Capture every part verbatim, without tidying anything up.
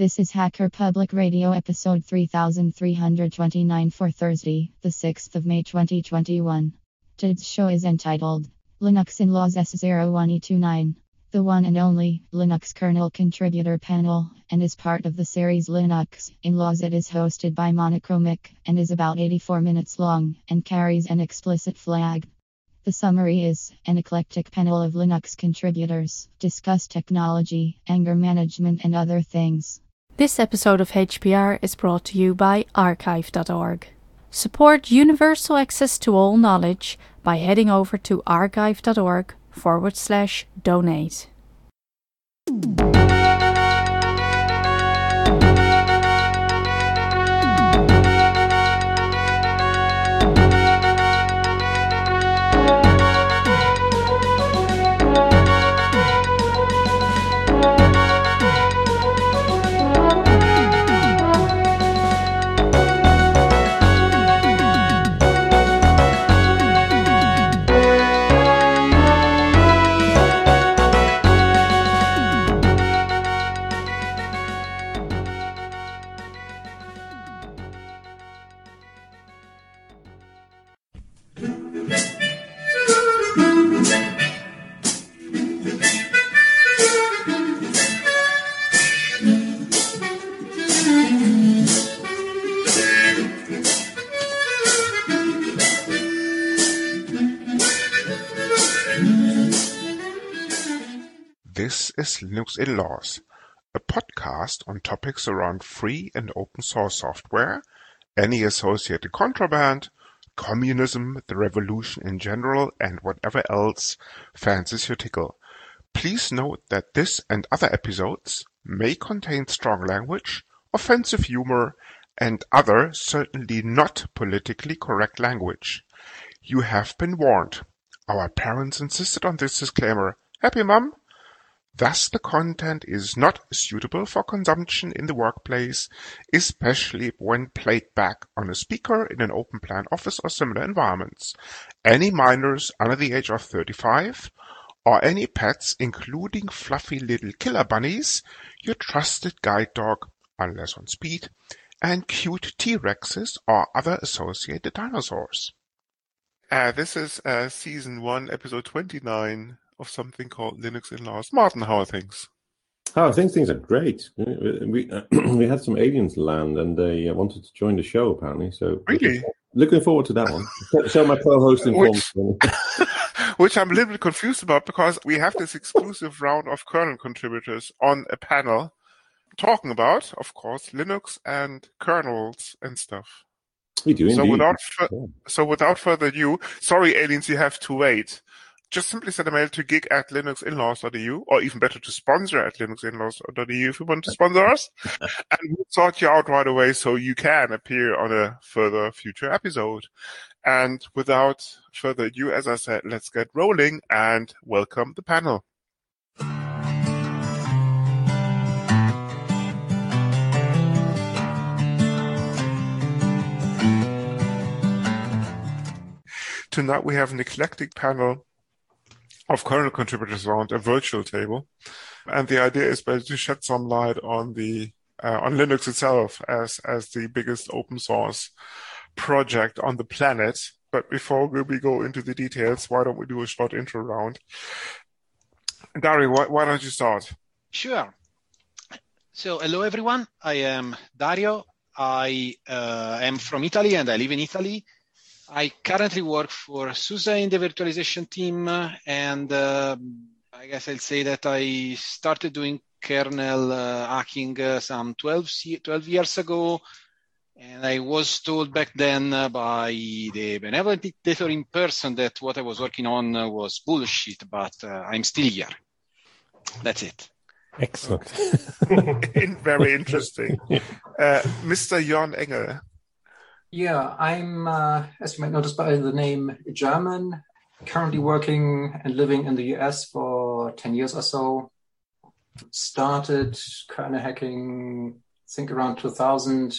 This is Hacker Public Radio episode three thousand three hundred twenty-nine for Thursday, the sixth of May twenty twenty-one. Today's show is entitled Linux in Laws S zero one E two nine, the one and only Linux kernel contributor panel, and is part of the series Linux in Laws. It is hosted by Monochromic and is about eighty-four minutes long and carries an explicit flag. The summary is: an eclectic panel of Linux contributors discuss technology, anger management, and other things. This episode of H P R is brought to you by archive dot org. Support universal access to all knowledge by heading over to archive dot org forward slash donate. This is Linux in Laws, a podcast on topics around free and open source software, any associated contraband, communism, the revolution in general, and whatever else fancies your tickle. Please note that this and other episodes may contain strong language, offensive humor, and other certainly not politically correct language. You have been warned. Our parents insisted on this disclaimer. Happy, Mum? Thus, the content is not suitable for consumption in the workplace, especially when played back on a speaker in an open plan office or similar environments. Any minors under the age of thirty-five, or any pets, including fluffy little killer bunnies, your trusted guide dog, unless on speed, and cute T-Rexes or other associated dinosaurs. Uh, this is uh, season one, episode twenty-nine. Of something called Linux in Laws. Martin, how are things? Oh, I think things are great. We uh, we had some aliens land, and they uh, wanted to join the show apparently. So really, looking, looking forward to that one. So my co-host informed me. Which I'm a little bit confused about, because we have this exclusive round of kernel contributors on a panel talking about, of course, Linux and kernels and stuff. We do so indeed. Without fu- yeah. So without further ado, sorry aliens, you have to wait. Just simply send a mail to gig at linux in laws dot e u, or even better to sponsor at linux in laws dot e u if you want to sponsor us. And we'll sort you out right away so you can appear on a further future episode. And without further ado, as I said, let's get rolling and welcome the panel. Tonight we have an eclectic panel of kernel contributors around a virtual table, and the idea is basically to shed some light on the uh, on Linux itself as as the biggest open source project on the planet. But before we go into the details, why don't we do a short intro round? Dario, why, why don't you start? Sure. So, hello everyone. I am Dario. I uh, am from Italy and I live in Italy. I currently work for SUSE in the virtualization team, and uh, I guess I'll say that I started doing kernel uh, hacking uh, some twelve, twelve years ago, and I was told back then uh, by the benevolent dictator in person that what I was working on uh, was bullshit, but uh, I'm still here. That's it. Excellent. Very interesting. Uh, Mister Jon Engel. Yeah, I'm, uh, as you might notice by the name, German, currently working and living in the U S for ten years or so. Started kernel hacking, I think around two thousand.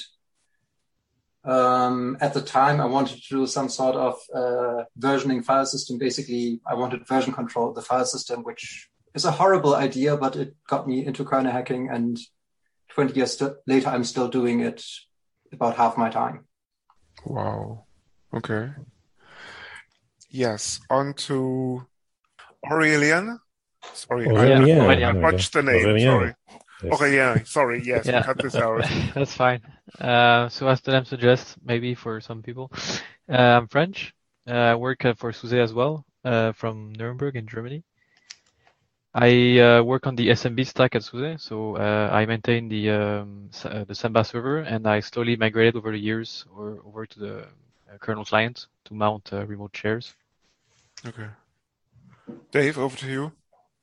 Um, at the time, I wanted to do some sort of uh, versioning file system. Basically, I wanted version control of the file system, which is a horrible idea, but it got me into kernel hacking and twenty years st- later, I'm still doing it about half my time. Wow. Okay. Yes. On to Aurélien. Sorry, Aurélien. I, I, I Aurélien. botched the name. Aurélien. Sorry. Yes. Aurélien. Sorry. Yes, we Yeah, cut this out. that's fine. Uh, so as the name suggests, maybe for some people, uh, I'm French. Uh, I work uh, for SUSE as well, uh, from Nuremberg in Germany. I uh, work on the S M B stack at SUSE, so uh, I maintain the um, uh, the Samba server, and I slowly migrated over the years or over to the uh, kernel client to mount uh, remote shares. Okay. Dave, over to you.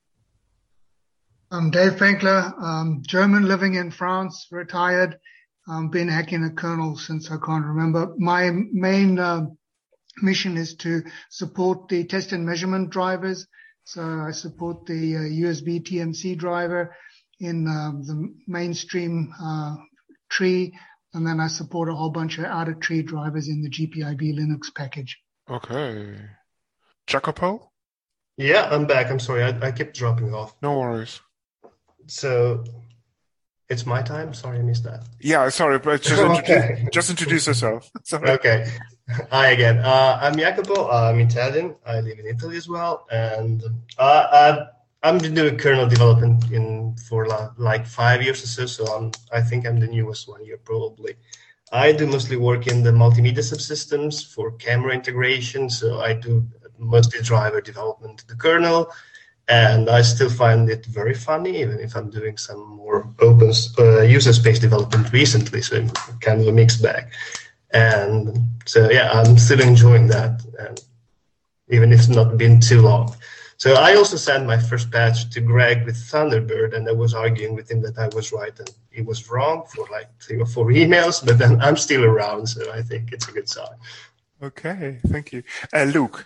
I'm Dave Fenkler, um, German, living in France, retired. Um, been hacking a kernel since I can't remember. My main uh, mission is to support the test and measurement drivers. So I support the uh, U S B T M C driver in um, the mainstream uh, tree, and then I support a whole bunch of outer tree drivers in the G P I B Linux package. Okay. Jacopo? Yeah, I'm back. I'm sorry. I, I kept dropping off. No worries. So it's my time. Sorry, I missed that. Yeah, sorry, but just, Okay. introduce, just introduce yourself. Sorry. Okay. Hi again. Uh, I'm Jacopo. I'm Italian. I live in Italy as well, and uh, I, I'm doing kernel development in for la, like five years or so. So I'm, I think I'm the newest one here, probably. I do mostly work in the multimedia subsystems for camera integration. So I do mostly driver development to the kernel, and I still find it very funny, even if I'm doing some more open uh, user space development recently. So I'm kind of a mixed bag. And so, yeah, I'm still enjoying that, and even if it's not been too long. So I also sent my first patch to Greg with Thunderbird, and I was arguing with him that I was right and he was wrong for like three or four emails, but then I'm still around, so I think it's a good sign. Okay, thank you. Uh, Luke.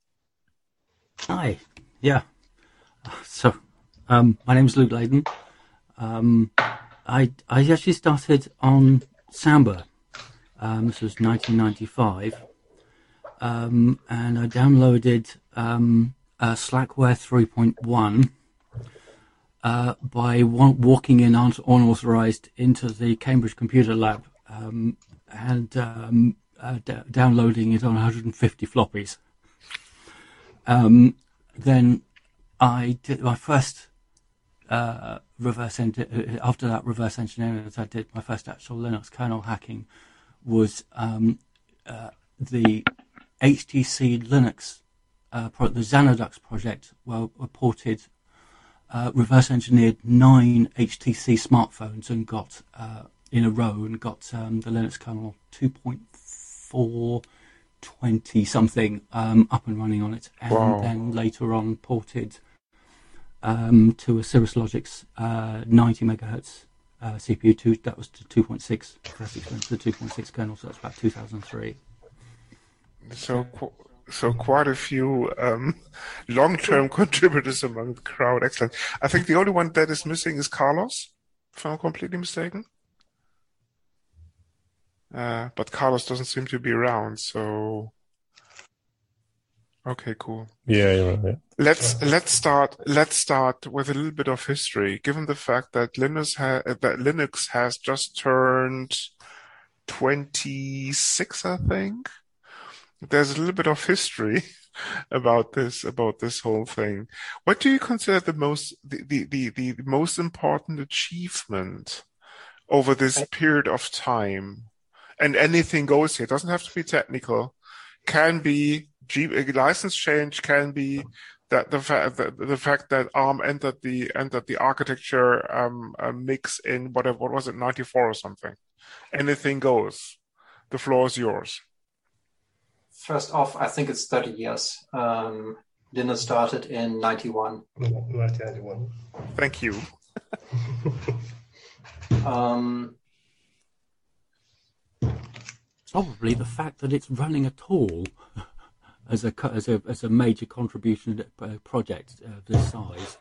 Hi. Yeah. So, um, my name is Luke Layden. Um, I I actually started on Samba. Um, this was nineteen ninety-five, um, and I downloaded um, uh, Slackware three point one uh, by wa- walking in un- unauthorized into the Cambridge Computer Lab um, and um, uh, d- downloading it on one hundred fifty floppies. Um, then I did my first uh, reverse en- after that reverse engineering that I did, my first actual Linux kernel hacking was um, uh, the H T C Linux, uh, pro- the Xanadux project, well, ported, uh, reverse engineered nine H T C smartphones and got uh, in a row and got um, the Linux kernel two point four twenty something um, up and running on it, and Wow. then later on ported um, to a Cirrus Logic's uh, ninety megahertz uh, C P U two. That was to two point six. That's expensive, the two point six kernel, so that's about two thousand three. So, qu- so quite a few um, long-term contributors among the crowd. Excellent. I think the only one that is missing is Carlos, if I'm completely mistaken. Uh, but Carlos doesn't seem to be around, so okay, cool. Yeah, you're right. Yeah. Let's let's start let's start with a little bit of history. Given the fact that Linux ha- that Linux has just turned twenty-six, I think. There's a little bit of history about this about this whole thing. What do you consider the most the the the, the most important achievement over this period of time? And anything goes here. It doesn't have to be technical. Can be G- license change. Can be that the fact that the fact that ARM entered the entered the architecture um, uh, mix in whatever what was it ninety-four or something. Anything goes. The floor is yours. First off, I think it's thirty years. Um, Linux started in ninety-one. nineteen ninety-one. Thank you. Um, Probably the fact that it's running at all as a co- as a as a major contribution to a project of this size.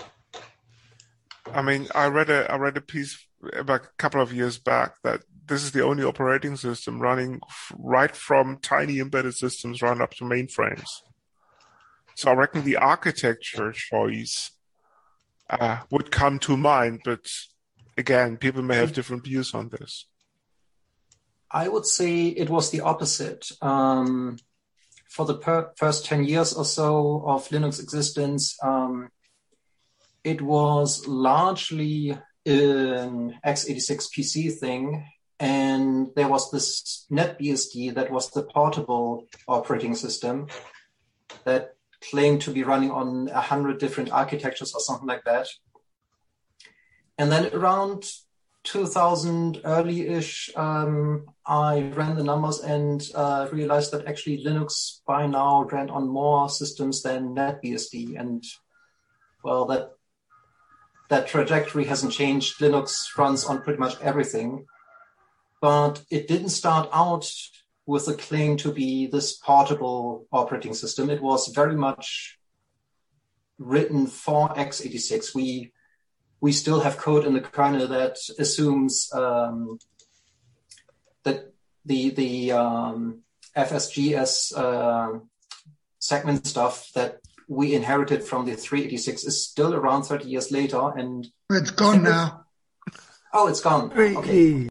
I mean, I read a I read a piece about a couple of years back that this is the only operating system running f- right from tiny embedded systems run up to mainframes. So I reckon the architecture choice uh, would come to mind, but again, people may have different views on this. I would say it was the opposite. Um, for the per- first ten years or so of Linux existence, um, it was largely an x eighty-six P C thing. And there was this NetBSD that was the portable operating system that claimed to be running on a hundred different architectures or something like that. And then around two thousand early-ish, um, I ran the numbers and uh, realized that actually Linux by now ran on more systems than NetBSD. And well, that that trajectory hasn't changed. Linux runs on pretty much everything. But it didn't start out with a claim to be this portable operating system. It was very much written for x eighty-six. We we still have code in the kernel that assumes um, that the the um, F S G S uh, segment stuff that we inherited from the three eighty-six is still around thirty years later, and it's gone now. Oh, it's gone. Okay.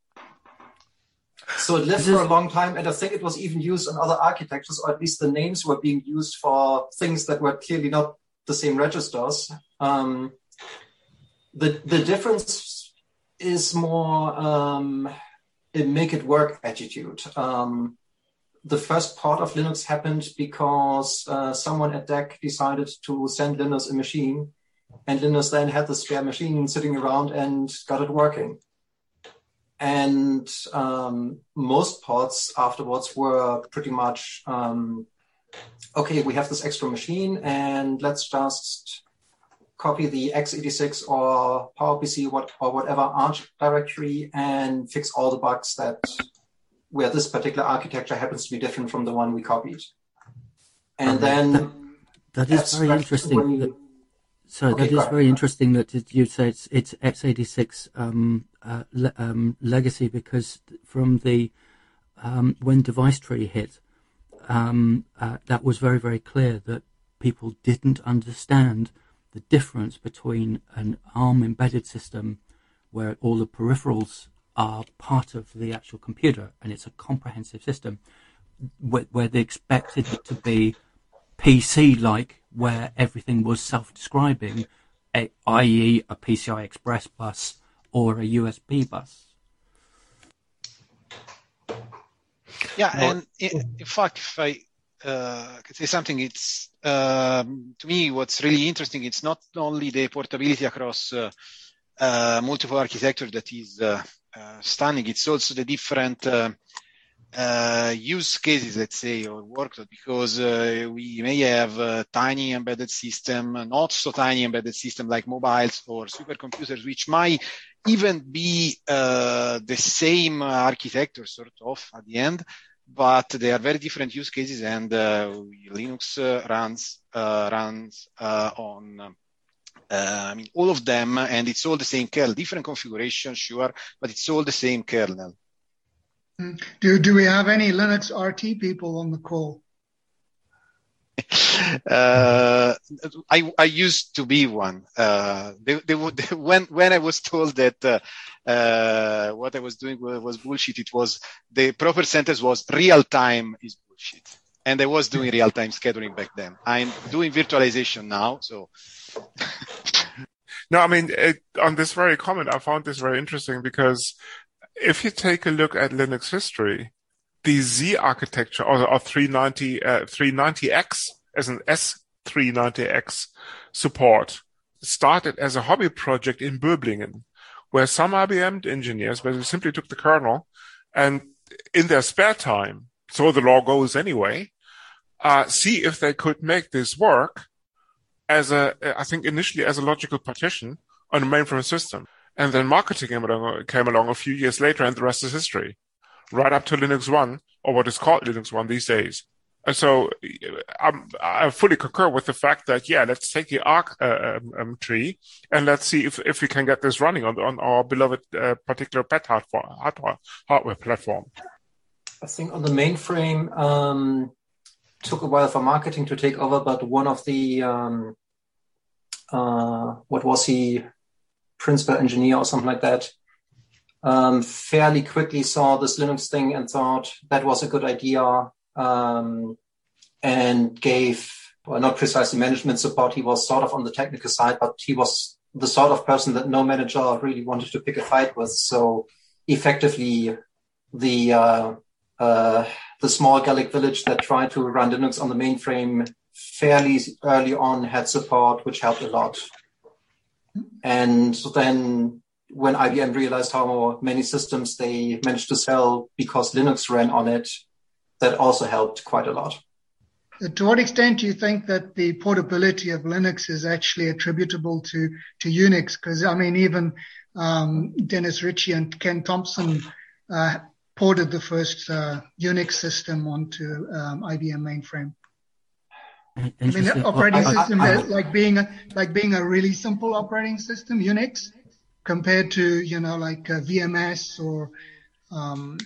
So it lived for a long time, and I think it was even used on other architectures, or at least the names were being used for things that were clearly not the same registers. Um, the the difference is more um, a make it work attitude. Um, the first part of Linux happened because uh, someone at D E C decided to send Linus a machine, and Linus then had the spare machine sitting around and got it working. And um, most parts afterwards were pretty much, um, okay, we have this extra machine and let's just copy the x eighty-six or PowerPC what, or whatever Arch directory and fix all the bugs that where this particular architecture happens to be different from the one we copied. And okay. then... That, that is very interesting. That, so okay, that is very interesting that you say it's, it's x eighty-six um, uh, le, um, legacy, because from the um, when Device Tree hit, um, uh, that was very, very clear that people didn't understand the difference between an ARM embedded system where all the peripherals are part of the actual computer and it's a comprehensive system, where, where they expected it to be P C-like, where everything was self-describing, that is a P C I Express bus or a U S B bus. Yeah, and in, in fact, if I uh, could say something, it's um, to me what's really interesting. It's not only the portability across uh, uh, multiple architecture that is uh, uh, stunning. It's also the different uh, uh, use cases, let's say, or workload, because uh, we may have a tiny embedded system, not so tiny embedded system like mobiles or supercomputers, which might even be uh, the same architecture, sort of, at the end, but they are very different use cases, and uh, Linux uh, runs uh, runs uh, on uh, I mean all of them, and it's all the same kernel, different configuration, sure, but it's all the same kernel. Do do we have any Linux R T people on the call? uh, I I used to be one. Uh, they, they would, when when I was told that uh, uh, what I was doing was, was bullshit, it was the proper sentence was real time is bullshit, and I was doing real time scheduling back then. I'm doing virtualization now, so. No, I mean it, on this very comment, I found this very interesting because if you take a look at Linux history, the Z architecture or, or three ninety, uh, three ninety X as an S three ninety X support started as a hobby project in Böblingen, where some I B M engineers basically simply took the kernel and in their spare time, so the law goes anyway, uh, see if they could make this work as a, I think initially as a logical partition on a mainframe system. And then marketing came along, came along a few years later, and the rest is history. Right up to Linux one, or what is called Linux one these days. And so I'm, I fully concur with the fact that, yeah, let's take the Arc uh, um, tree and let's see if, if we can get this running on, on our beloved uh, particular pet hardware, hardware platform. I think on the mainframe, um, took a while for marketing to take over, but one of the, um, uh, what was he? principal engineer or something like that, um, fairly quickly saw this Linux thing and thought that was a good idea, um, and gave, well, not precisely management support. He was sort of on the technical side, but he was the sort of person that no manager really wanted to pick a fight with. So effectively, the uh, uh, the small Gallic village that tried to run Linux on the mainframe fairly early on had support, which helped a lot. And then when I B M realized how many systems they managed to sell because Linux ran on it, that also helped quite a lot. To what extent do you think that the portability of Linux is actually attributable to, to Unix? Because, I mean, even um, Dennis Ritchie and Ken Thompson uh, ported the first uh, Unix system onto um, I B M mainframe. I mean, the operating well, I, system I, I, like being a, like being a really simple operating system, Unix, compared to, you know, like uh, V M S or um,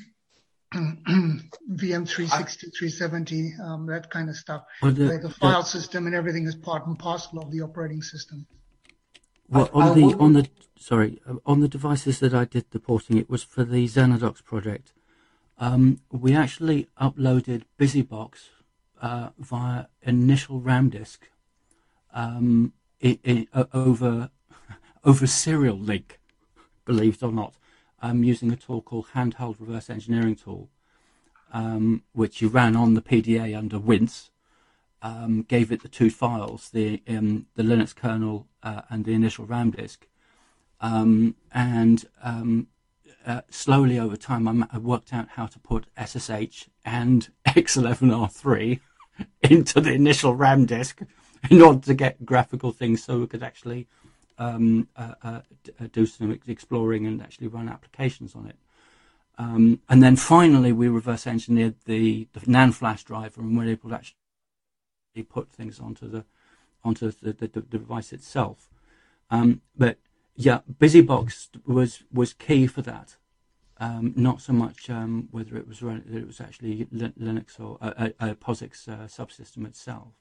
V M three sixty, three seventy, um, that kind of stuff. Well, the, where the file the, system and everything is part and parcel of the operating system. Well, on the on the sorry on the devices that I did the porting, it was for the Xenodox project. Um, we actually uploaded BusyBox uh, via initial RAM disk um, it, it, uh, over over serial link, believe it or not. Um, using a tool called Handheld Reverse Engineering Tool, um, which you ran on the P D A under Wince, um, gave it the two files, the um, the Linux kernel uh, and the initial RAM disk, um, and um, uh, slowly over time I, I worked out how to put S S H and X eleven R three into the initial RAM disk in order to get graphical things so we could actually Um, uh, uh, do some exploring and actually run applications on it. Um, and then finally we reverse engineered the, the NAND flash driver and were able to actually put things onto the onto the, the, the device itself. Um, but yeah, BusyBox was was key for that. Um, not so much um, whether it was run, it was actually Linux or a, a, a POSIX uh, subsystem itself.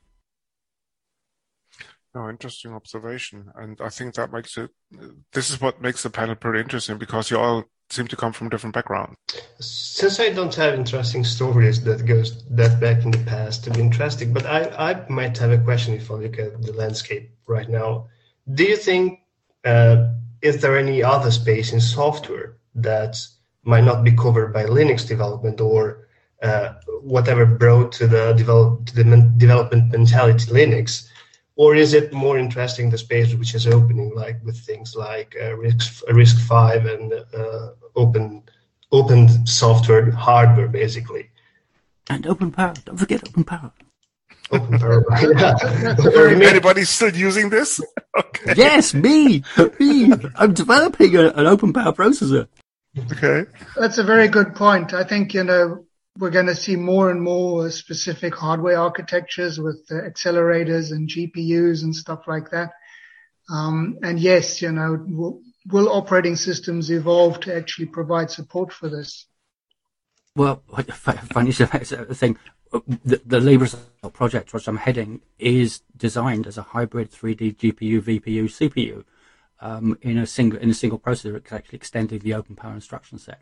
Oh, interesting observation. And I think that makes it, this is what makes the panel pretty interesting because you all seem to come from different backgrounds. Since I don't have interesting stories that goes that back in the past to be interesting, but I, I might have a question if I look at the landscape right now. Do you think, uh, is there any other space in software that might not be covered by Linux development or uh, whatever brought to the, develop, to the development mentality Linux? Or is it more interesting the space which is opening, like with things like uh, RISC, RISC-V and uh, open open software hardware, basically? And open power. Don't forget open power. Open power. Yeah. Anybody still using this? Okay. Yes, me. me. I'm developing a, an open power processor. Okay. That's a very good point. I think, you know, we're going to see more and more specific hardware architectures with uh, accelerators and G P Us and stuff like that. Um, and yes, you know, will, will operating systems evolve to actually provide support for this? Well, funny thing, the, the LibreCell project, which I'm heading, is designed as a hybrid three D G P U, V P U, C P U um, in a single in a single processor. It's actually extending the open power instruction set.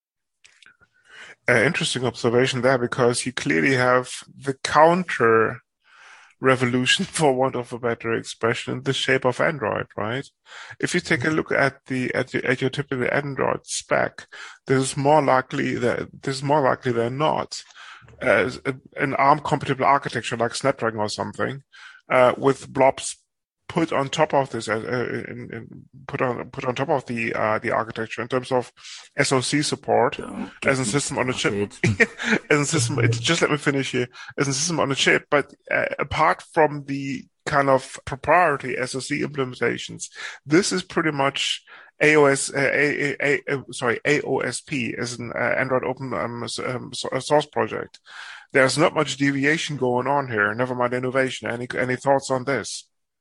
Uh, interesting observation there, because you clearly have the counter revolution, for want of a better expression, in the shape of Android, right? If you take a look at the at, the, at your typical Android spec, this is more likely that this is more likely than not as a, an ARM compatible architecture like Snapdragon or something, uh, with blobs put on top of this, uh, in, in, put on put on top of the uh, the architecture in terms of S O C support as a system on a chip. as a system, it, just let me finish here. As a system on a chip, but uh, apart from the kind of proprietary S O C implementations, this is pretty much A O S, uh, a, a, a, sorry, A O S P as an uh, Android open um, um, source project. There's not much deviation going on here. Never mind innovation. Any any thoughts on this?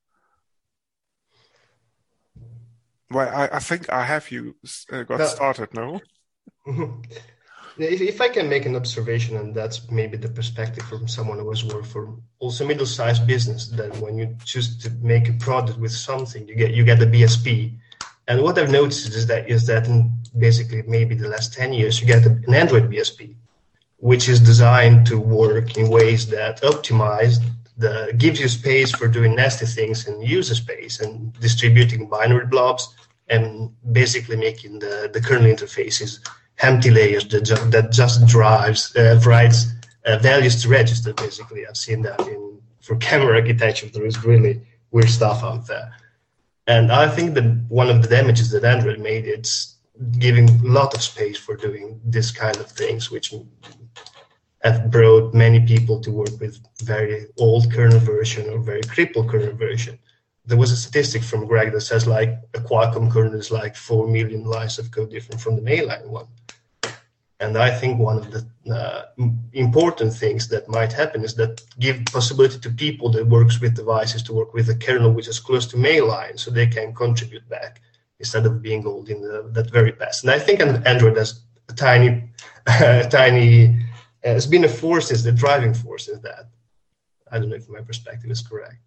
Well, I, I think I have you uh, got no. started, no? if, if I can make an observation, and that's maybe the perspective from someone who has worked for also middle-sized business, that when you choose to make a product with something, you get you get the B S P, And what I've noticed is that is that in basically maybe the last ten years, you get an Android B S P, which is designed to work in ways that optimize the gives you space for doing nasty things in user space and distributing binary blobs and basically making the, the kernel interfaces empty layers that, ju- that just drives uh, writes uh, values to register. Basically, I've seen that in for camera architecture. There is really weird stuff out there. And I think that one of the damages that Android made, it's giving a lot of space for doing this kind of things, which have brought many people to work with very old kernel version or very crippled kernel version. There was a statistic from Greg that says like a Qualcomm kernel is like four million lines of code different from the mainline one. And I think one of the uh, important things that might happen is that give possibility to people that works with devices to work with a kernel which is close to mainline, so they can contribute back instead of being old in the, that very past. And I think Android has a tiny, uh, tiny, uh, has been a force, is the driving force in that. I don't know if my perspective is correct.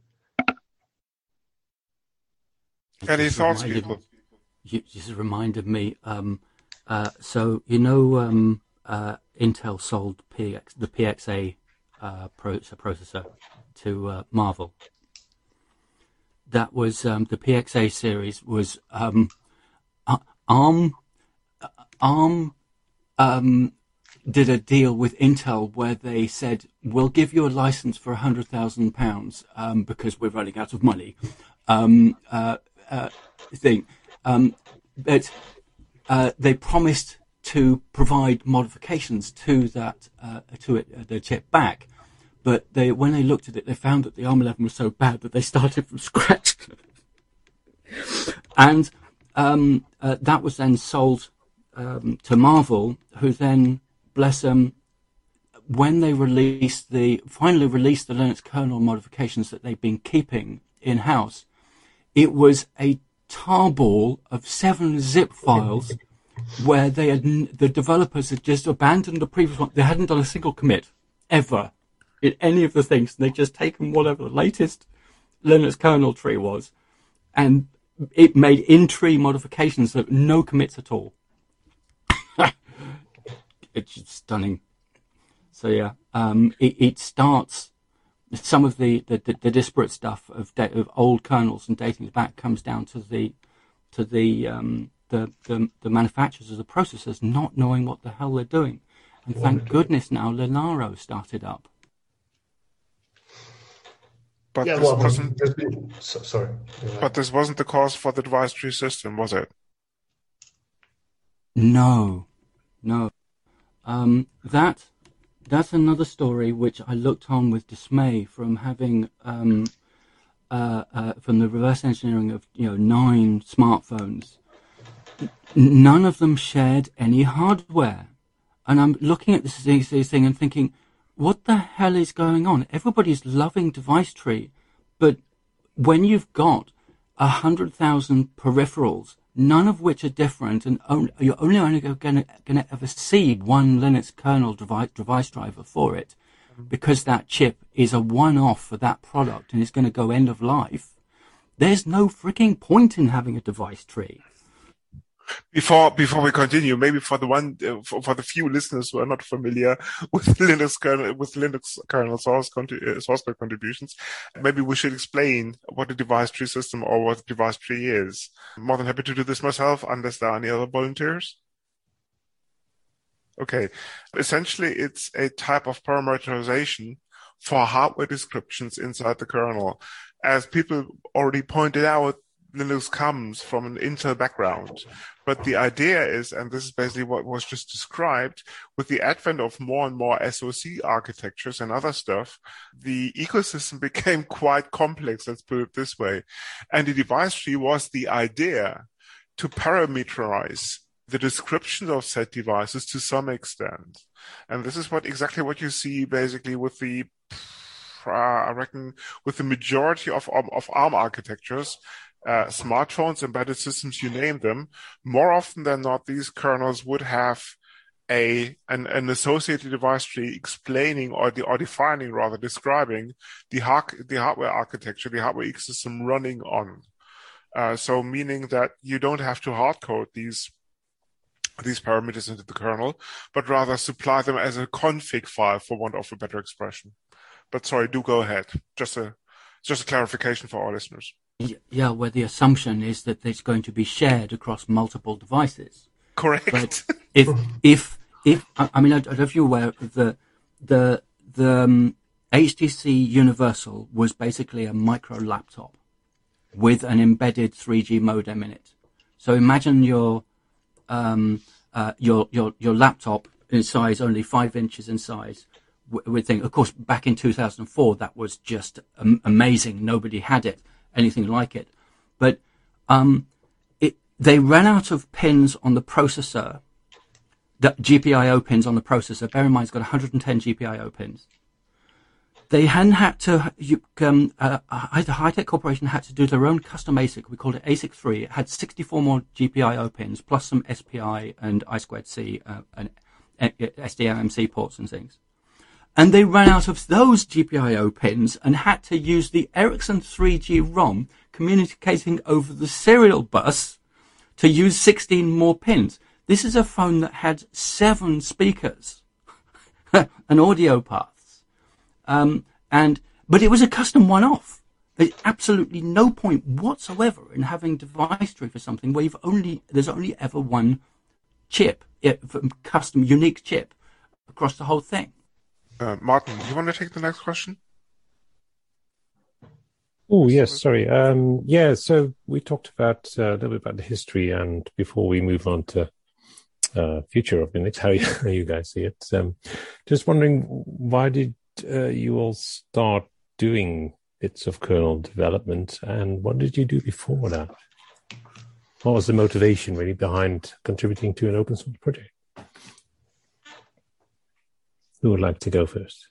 Any thoughts, people? You just reminded me. Um, uh, so you know, um, uh, Intel sold P X, the P X A uh, processor to uh, Marvell. That was um, the P X A series was um, ARM. ARM um, did a deal with Intel where they said, "We'll give you a license for a hundred thousand pounds um, because we're running out of money." Um, uh, uh, thing, um, but uh, they promised to provide modifications to that uh, to it, uh, the chip back. But they, when they looked at it, they found that the ARM eleven was so bad that they started from scratch. and um, uh, that was then sold um, to Marvell, who then, bless them, when they released the, finally released the Linux kernel modifications that they've been keeping in-house, it was a tarball of seven zip files where they had, the developers had just abandoned the previous one. They hadn't done a single commit, ever, in any of the things. They'd just taken whatever the latest Linux kernel tree was, and it made in-tree modifications that no commits at all. It's just stunning. So yeah, um, it, it starts, some of the, the, the, the disparate stuff of, da- of old kernels and dating it back comes down to the to the, um, the the the manufacturers of the processors not knowing what the hell they're doing. And thank goodness now Linaro started up. But yeah, this well, wasn't. So, sorry. But this wasn't the cause for the device tree system, was it? No, no. Um, that that's another story which I looked on with dismay from having um, uh, uh, from the reverse engineering of you know nine smartphones. N- none of them shared any hardware, and I'm looking at this, this thing and thinking, what the hell is going on? Everybody's loving device tree, but when you've got a hundred thousand peripherals, none of which are different, and only, you're only only going to ever see one Linux kernel device, device driver for it, because that chip is a one-off for that product and it's going to go end of life. There's no freaking point in having a device tree. Before before we continue, maybe for the one uh, for, for the few listeners who are not familiar with Linux kernel with Linux kernel source uh, source code contributions, maybe we should explain what a device tree system or what a device tree is. I'm more than happy to do this myself, unless there are any other volunteers. Okay, essentially, it's a type of parameterization for hardware descriptions inside the kernel. As people already pointed out, Linux comes from an Intel background, but the idea is, and this is basically what was just described, with the advent of more and more S O C architectures and other stuff, the ecosystem became quite complex, let's put it this way. And the device tree was the idea to parameterize the descriptions of said devices to some extent. And this is what exactly what you see basically with the uh, I reckon with the majority of, of, of ARM architectures, Uh, smartphones, embedded systems, you name them, more often than not, these kernels would have a an, an associated device tree explaining or, the, or defining, rather describing the, har- the hardware architecture, the hardware ecosystem running on. Uh, so meaning that you don't have to hard code these these parameters into the kernel, but rather supply them as a config file, for want of a better expression. But sorry, do go ahead. Just a just a clarification for our listeners. Yeah, where the assumption is that it's going to be shared across multiple devices. Correct. But if if if I mean, I don't know if you're aware of the the the um, H T C Universal was basically a micro laptop with an embedded three G modem in it. So imagine your um, uh, your your your laptop in size, only five inches in size. With thing, of course, back in two thousand four, that was just um, amazing. Nobody had it, anything like it. But um, it they ran out of pins on the processor, the G P I O pins on the processor. Bear in mind, it's got one hundred ten G P I O pins. They hadn't had to, you, um, uh, High-Tech Corporation had to do their own custom A S I C. We called it A S I C three. It had sixty-four more G P I O pins, plus some S P I and I two C uh, and S D M M C ports and things. And they ran out of those G P I O pins and had to use the Ericsson three G ROM communicating over the serial bus to use sixteen more pins. This is a phone that had seven speakers and audio paths. Um, and, but it was a custom one-off. There's absolutely no point whatsoever in having device tree for something where you've only, there's only ever one chip, custom, unique chip across the whole thing. Uh, Martin, do you want to take the next question? Oh, yes, sorry. Um, yeah, so we talked about uh, a little bit about the history, and before we move on to uh, future of Linux, how you, how you guys see it, um, just wondering, why did uh, you all start doing bits of kernel development, and what did you do before that? What was the motivation really behind contributing to an open source project? Who would like to go first?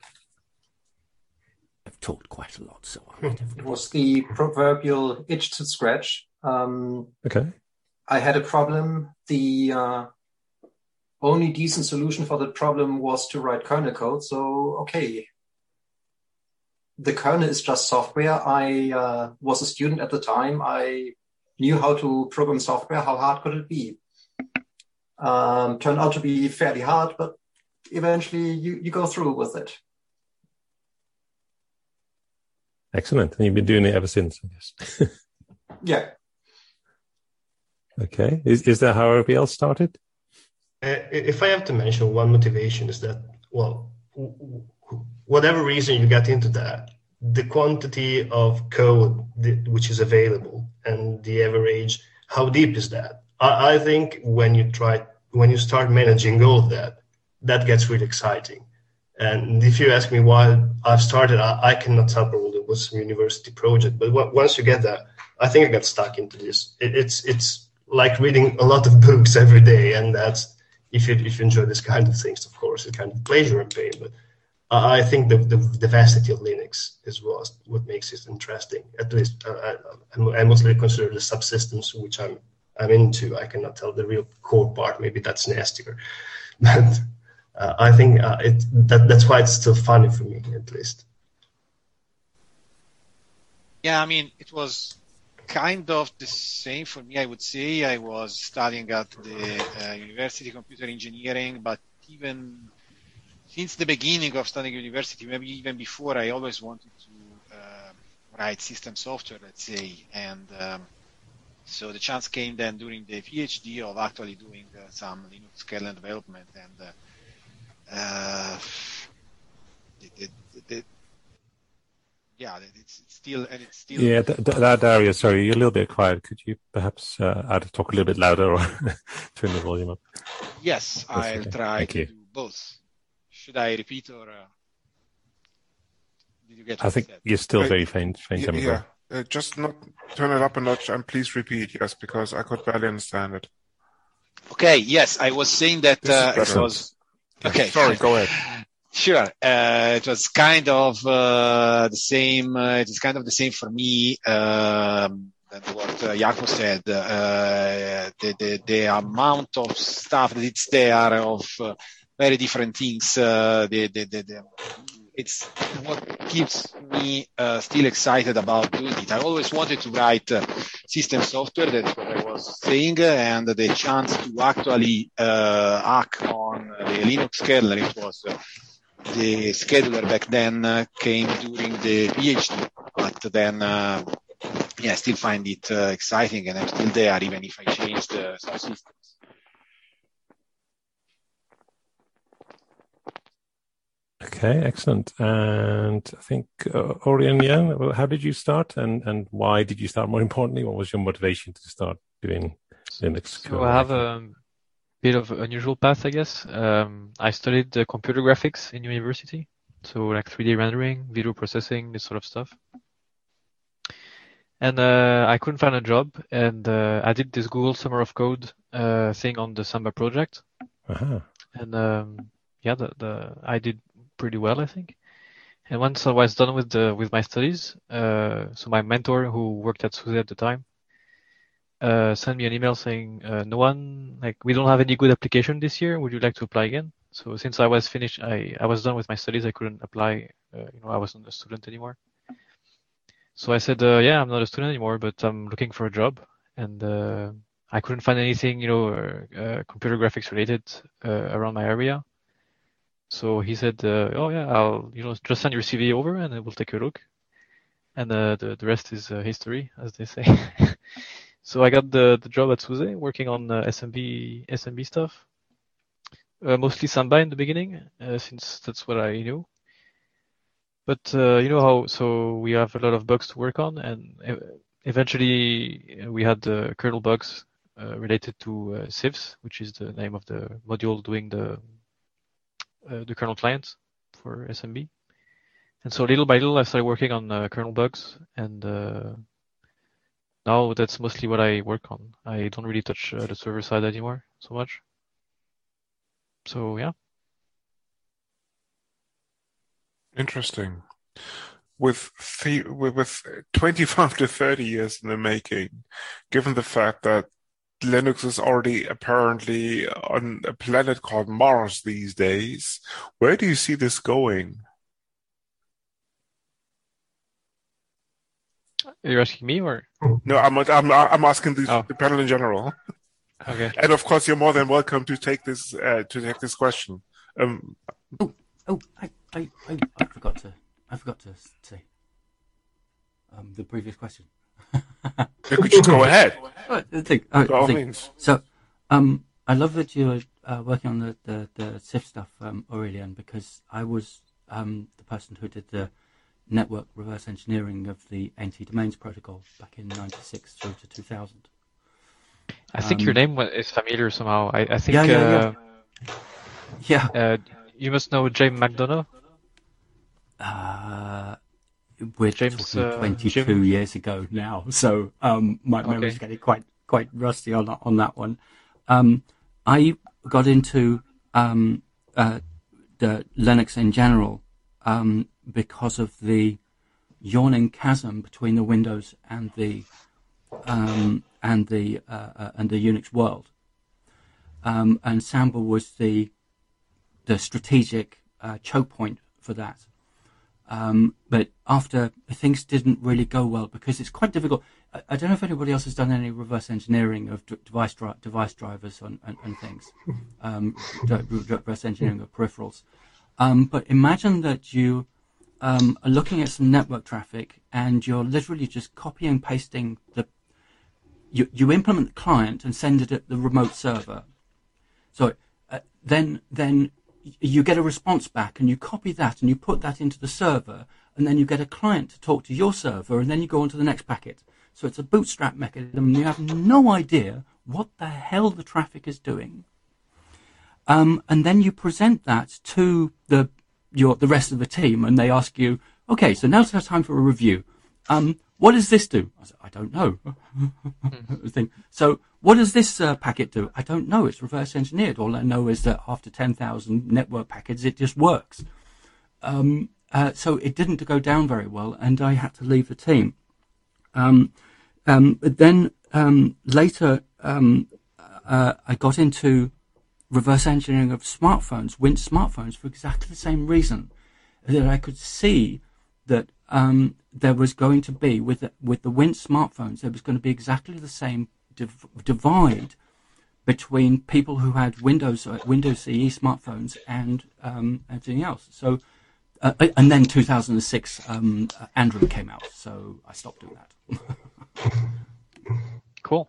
I've talked quite a lot, so it was the proverbial itch to scratch. Um, okay. I had a problem. The uh, only decent solution for the problem was to write kernel code. So, okay, the kernel is just software. I uh, was a student at the time. I knew how to program software. How hard could it be? Um, turned out to be fairly hard, but eventually you, you go through with it. Excellent. And you've been doing it ever since, I guess. Yeah. Okay. Is is that how everybody else started? Uh, if I have to mention one motivation is that, well, whatever reason you get into that, the quantity of code which is available and the average, how deep is that? I, I think when you try, when you start managing all of that, that gets really exciting. And if you ask me why I've started, I, I cannot tell, probably it was some university project, but w- once you get that, I think I got stuck into this. It, it's it's like reading a lot of books every day, and that's, if you if you enjoy this kind of things, of course, it's kind of pleasure and pain, but I think the, the, the vastity of Linux is what, what makes it interesting. At least uh, I, I mostly consider the subsystems which I'm I'm into. I cannot tell the real core part. Maybe that's nastier, but uh, I think uh, it that that's why it's still funny for me, at least. Yeah, I mean, it was kind of the same for me. I would say I was studying at the uh, University of Computer Engineering, but even since the beginning of studying university, maybe even before, I always wanted to uh, write system software, let's say. And um, so the chance came then during the PhD of actually doing uh, some Linux kernel development. And uh, uh, the, the, the, yeah, it's, it's still, and it's still. Yeah, th- th- that Dario, sorry, you're a little bit quiet. Could you perhaps uh, either talk a little bit louder or turn the volume up? Yes, That's I'll okay. try Thank to you. do both. Should I repeat, or uh, did you get what I think said? you're still Uh, very faint, faint. Yeah, coming yeah. through. Uh, just not turn it up a notch and please repeat, yes, because I could barely understand it. Okay, yes, I was saying that This is uh, it better. was okay. Sorry, go ahead. Sure, uh, it was kind of uh, the same. Uh, it was kind of the same for me. Um, than what uh, Jaakko said. Uh, the, the the amount of stuff that it's there of uh, very different things. Uh, the, the the the it's what keeps me uh, still excited about doing it. I always wanted to write uh, system software, that's what I was saying, and the chance to actually uh, hack on the Linux kernel, it was uh, the scheduler back then uh, came during the PhD, but then uh, yeah, I still find it uh, exciting, and I'm still there even if I changed uh, some systems. Okay, excellent. And I think, uh, Orion, yeah, well, how did you start, and, and why did you start? More importantly, what was your motivation to start doing Linux? So I have a bit of an unusual path, I guess. Um, I studied uh, computer graphics in university, so like three D rendering, video processing, this sort of stuff. And uh, I couldn't find a job, and uh, I did this Google Summer of Code uh, thing on the Samba project. Uh-huh. And um, yeah, the, the I did pretty well, I think. And once I was done with the with my studies, uh, so my mentor, who worked at SUSE at the time, uh, sent me an email saying, uh, "No one, like, we don't have any good application this year. Would you like to apply again?" So since I was finished, I I was done with my studies, I couldn't apply. Uh, you know, I wasn't a student anymore. So I said, uh, "Yeah, I'm not a student anymore, but I'm looking for a job." And uh, I couldn't find anything, you know, uh, uh, computer graphics related uh, around my area. So he said, uh, "Oh yeah, I'll, you know, just send your C V over and we'll take a look." And uh, the the rest is uh, history, as they say. So I got the the job at SUSE, working on uh, S M B S M B stuff, uh, mostly Samba in the beginning, uh, since that's what I knew. But uh, you know how, so we have a lot of bugs to work on, and eventually we had the kernel bugs uh, related to uh, sieves, which is the name of the module doing the Uh, the kernel client for S M B. And so little by little I started working on uh, kernel bugs, and uh, now that's mostly what I work on. I don't really touch uh, the server side anymore so much. So yeah. Interesting. With, the, with twenty-five to thirty years in the making, given the fact that Linux is already apparently on a planet called Mars these days, where do you see this going? You're asking me, or? No, I'm I'm I'm asking the, oh. the panel in general. Okay. And of course, you're more than welcome to take this uh, to take this question. Um, oh, oh, I, I, I, I forgot to I forgot to say um, the previous question. You could just go ahead. Oh, the thing, oh, By all the thing. means. So, um, I love that you're uh, working on the, the, the S I F stuff, um, Aurelian, because I was um, the person who did the network reverse engineering of the N T domains protocol back in ninety-six through to two thousand. I think um, your name is familiar somehow. I, I think yeah, yeah, uh, yeah. yeah. Uh, you must know James McDonough. Uh, we're James, talking uh, twenty-two Jim? years ago now, so um, my Okay. memory's getting quite quite rusty on on that one. Um, I got into um, uh, the Linux in general um, because of the yawning chasm between the Windows and the um, and the uh, uh, and the Unix world, um, and Samba was the the strategic uh, choke point for that. Um, but after, things didn't really go well because it's quite difficult. I, I don't know if anybody else has done any reverse engineering of d- device dri- device drivers and, and, and things, um, d- reverse engineering of peripherals. Um, but imagine that you um, are looking at some network traffic and you're literally just copy and pasting the. You you implement the client and send it at the remote server. So uh, then then. you get a response back and you copy that and you put that into the server, and then you get a client to talk to your server, and then you go on to the next packet. So it's a bootstrap mechanism, and you have no idea what the hell the traffic is doing. Um, and then you present that to the your the rest of the team, and they ask you, okay, so now's our time for a review. Um, what does this do? I said, I don't know. Thing. So what does this uh, packet do? I don't know. It's reverse engineered. All I know is that after ten thousand network packets, it just works. Um, uh, so it didn't go down very well, and I had to leave the team. Um, um, but then um, later, um, uh, I got into reverse engineering of smartphones, Win smartphones, for exactly the same reason. that I could see that um, there was going to be, with the, with the Win smartphones, there was going to be exactly the same div- divide between people who had Windows uh, Windows C E smartphones and um, everything else. So, uh, and then two thousand six, um, Android came out, so I stopped doing that. Cool.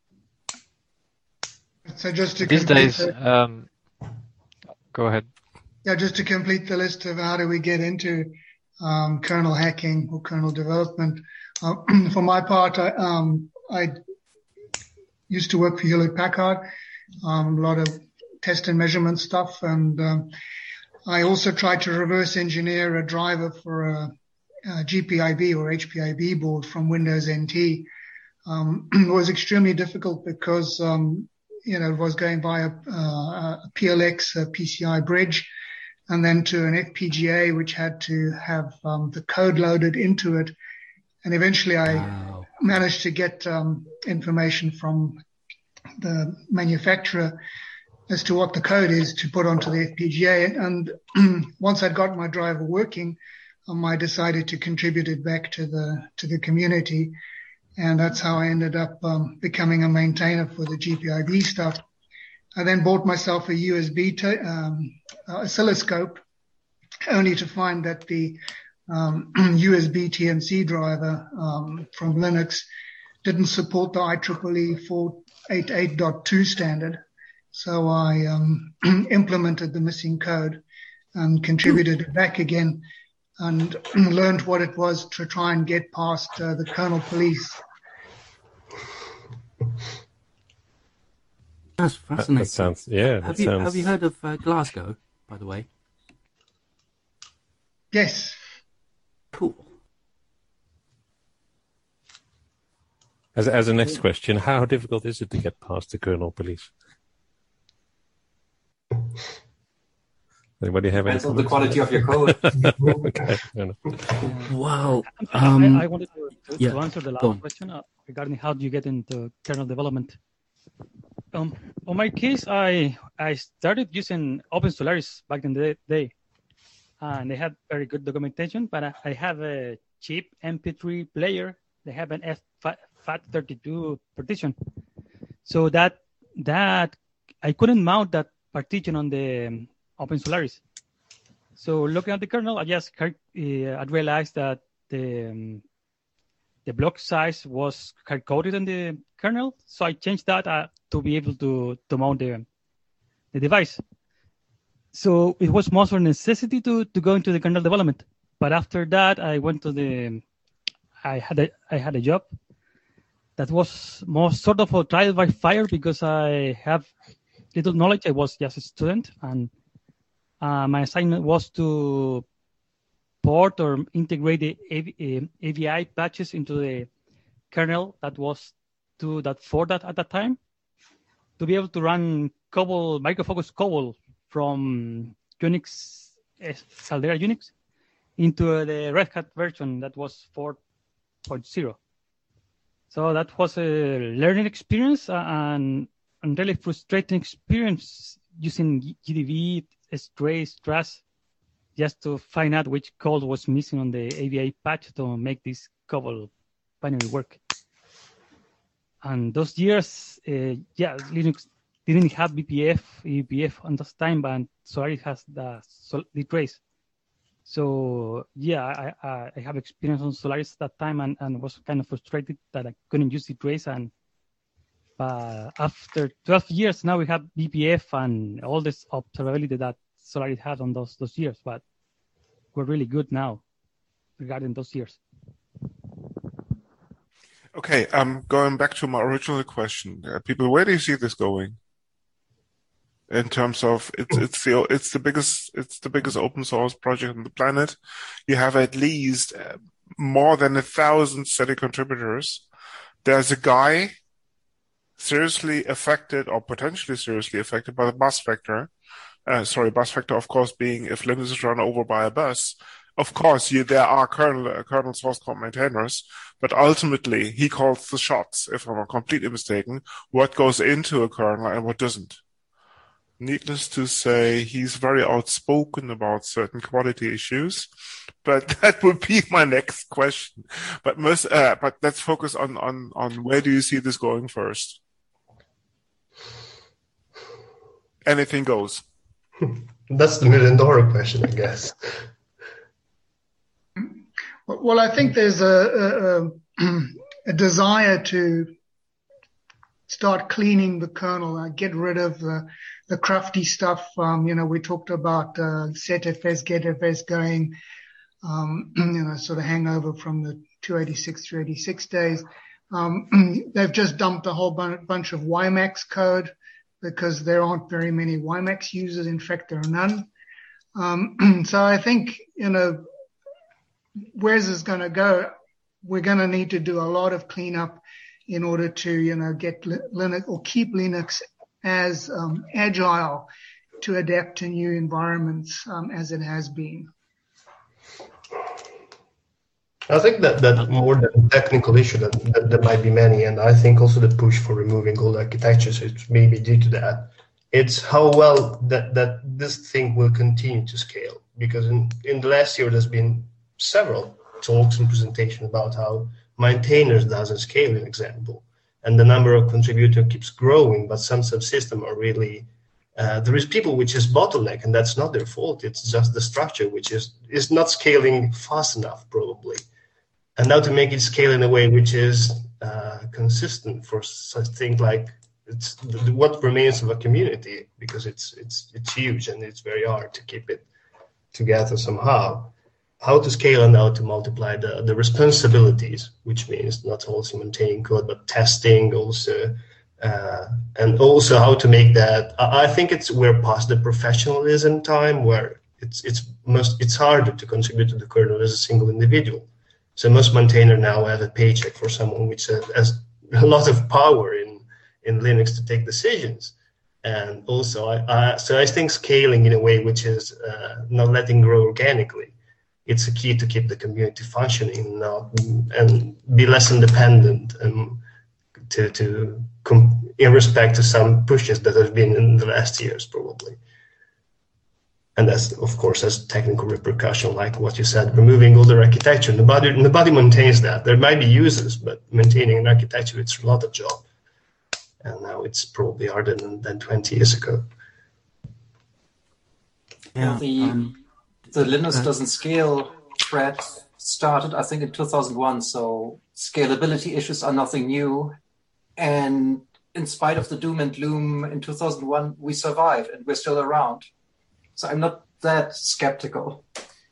So just to These complete days, the, um, go ahead. yeah, just to complete the list of how do we get into um, kernel hacking or kernel development. Uh, for my part, I, um, I used to work for Hewlett Packard, um, a lot of test and measurement stuff, and um, I also tried to reverse engineer a driver for a, a G P I B or H P I B board from Windows N T. Um, it was extremely difficult because um, you know, it was going via uh, a P L X, a P C I bridge, and then to an F P G A, which had to have um, the code loaded into it. And eventually I wow. managed to get um, information from the manufacturer as to what the code is to put onto the F P G A. And once I'd got my driver working, um, I decided to contribute it back to the to the community. And that's how I ended up um, becoming a maintainer for the G P I B stuff. I then bought myself a U S B t- um, uh, oscilloscope, only to find that the um, U S B T M C driver um, from Linux didn't support the I triple E four eighty-eight dot two standard. So I um, implemented the missing code and contributed it back again, and learned what it was to try and get past uh, the kernel police. That's fascinating. That, that sounds, yeah. That have you sounds... have you heard of uh, Glasgow, by the way? Yes. Cool. As as a next question, how difficult is it to get past the kernel police? Anybody have any? Depends on the quality of your code. Okay. Wow. Um, I, I wanted to, to, yeah, to answer the last question uh, regarding how do you get into kernel development. Um, on my case, I I started using OpenSolaris back in the day, and they had very good documentation. But I, I have a cheap M P three player. They have an F FAT thirty-two partition, so that that I couldn't mount that partition on the um, OpenSolaris. So looking at the kernel, I just uh, I realized that the um, the block size was hard coded in the kernel, so I changed that uh, to be able to to mount the the device. So it was most for necessity to to go into the kernel development. But after that, I went to the I had a I had a job that was more sort of a trial by fire because I have little knowledge. I was just a student, and uh, my assignment was to port or integrate the A V I patches into the kernel that was two point four that at that time, to be able to run COBOL, Micro Focus COBOL from Unix, Caldera Unix, into the Red Hat version that was four point oh. So that was a learning experience and a really frustrating experience using G D B, Strace, Trace, just to find out which code was missing on the A V I patch to make this COBOL binary work. And those years, uh, yeah, Linux didn't have B P F, E B P F on this time, but Solaris has the, the trace. So yeah, I, I, I have experience on Solaris at that time, and, and was kind of frustrated that I couldn't use the trace. And but after twelve years, now we have B P F and all this observability that Solaris had on those those years. But we're really good now regarding those years. Okay, um, going back to my original question, uh, people, where do you see this going? In terms of it's it's the it's the biggest it's the biggest open source project on the planet. You have at least uh, more than a thousand steady contributors. There's a guy seriously affected or potentially seriously affected by the bus factor. Uh, sorry, bus factor, of course, being if Linux is run over by a bus. Of course, you, there are kernel uh, kernel source code maintainers, but ultimately he calls the shots. If I'm not completely mistaken, what goes into a kernel and what doesn't. Needless to say, he's very outspoken about certain quality issues, but that would be my next question. But most, uh, but let's focus on, on, on where do you see this going first? Anything goes. That's the million dollar question, I guess. Well, I think there's a, a, a desire to start cleaning the kernel, uh, get rid of the, the crafty stuff. Um, you know, we talked about uh, setfs, getfs going, um, you know, sort of hangover from the two eighty-six, three eighty-six days. Um, they've just dumped a whole bunch of WiMAX code because there aren't very many WiMAX users. In fact, there are none. Um, so I think, you know, where's this going to go? We're going to need to do a lot of cleanup in order to, you know, get Linux or keep Linux as um, agile to adapt to new environments um, as it has been. I think that, that more than a technical issue, that, that there might be many, and I think also the push for removing old architectures, it's maybe due to that. It's how well that, that this thing will continue to scale, because in, in the last year there's been several talks and presentations about how maintainers doesn't scale, an example, and the number of contributors keeps growing, but some subsystems are really, uh, there is people which is bottleneck, and that's not their fault. It's just the structure which is, is not scaling fast enough, probably. And now to make it scale in a way which is uh, consistent for such things like it's the, what remains of a community, because it's it's it's huge and it's very hard to keep it together somehow. How to scale and how to multiply the, the responsibilities, which means not also maintaining code, but testing also, uh, and also how to make that. I think it's we're past the professionalism time where it's it's most it's harder to contribute to the kernel as a single individual. So most maintainers now have a paycheck for someone which has a lot of power in, in Linux to take decisions. And also, I, I, so I think scaling in a way which is uh, not letting grow organically, it's a key to keep the community functioning now and be less independent and to, to com- in respect to some pushes that have been in the last years, probably. And that's, of course, has technical repercussion, like what you said, removing older architecture. Nobody, nobody maintains that. There might be users, but maintaining an architecture, it's a lot of job. And now it's probably harder than, than twenty years ago. Yeah. Well, the, um, the Linux uh, doesn't scale thread started, I think, in two thousand one. So scalability issues are nothing new. And in spite of the doom and gloom in two thousand one, we survived and we're still around. So I'm not that skeptical.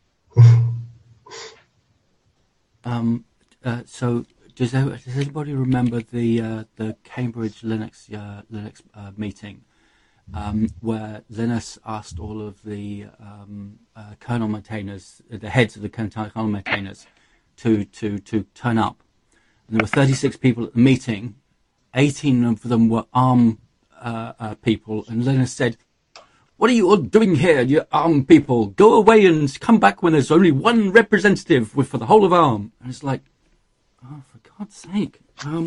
um, uh, so does, does anybody remember the uh, the Cambridge Linux uh, Linux uh, meeting um, where Linus asked all of the um, uh, kernel maintainers, the heads of the kernel maintainers, to to to turn up, and there were thirty-six people at the meeting. eighteen of them were ARM uh, uh, people, and Linus said, "What are you all doing here, you ARM people? Go away and come back when there's only one representative for the whole of ARM." And it's like, oh, for God's sake. Um,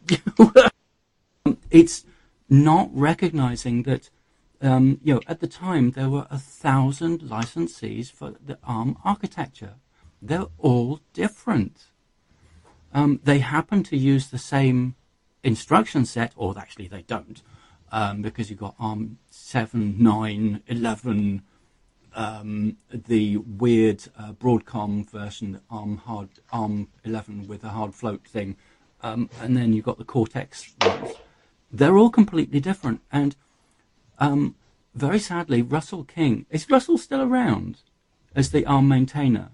it's not recognizing that, um, you know, at the time there were a thousand licensees for the ARM architecture. They're all different. Um, they happen to use the same instruction set, or actually they don't. Um, because you've got ARM seven, nine, eleven, um, the weird uh, Broadcom version, ARM hard, ARM eleven with a hard float thing, um, and then you've got the Cortex ones. They're all completely different, and um, very sadly, Russell King, is Russell still around as the ARM maintainer?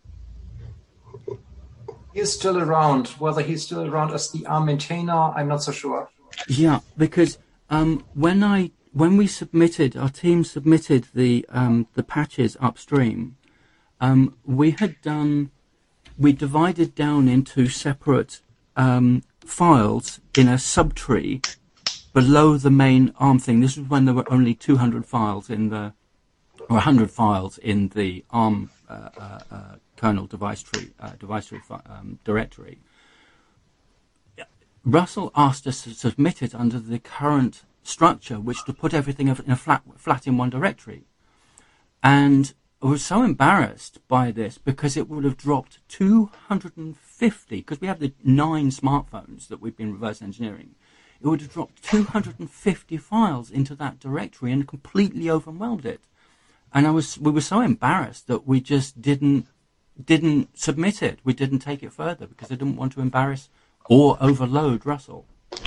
He's still around. Whether he's still around as the ARM maintainer, I'm not so sure. Yeah, because Um, when I when we submitted, our team submitted the um, the patches upstream, um, we had done, we divided down into separate um, files in a subtree below the main ARM thing. This was when there were only two hundred files in the, or one hundred files in the ARM uh, uh, uh, kernel device tree, uh, device tree um, directory. Russell asked us to submit it under the current structure which to put everything in a flat, flat in one directory. And I was so embarrassed by this because it would have dropped two hundred fifty, because we have the nine smartphones that we've been reverse engineering. It would have dropped two hundred fifty files into that directory and completely overwhelmed it. And I was, we were so embarrassed that we just didn't, didn't submit it. We didn't take it further because I didn't want to embarrass or overload Russell.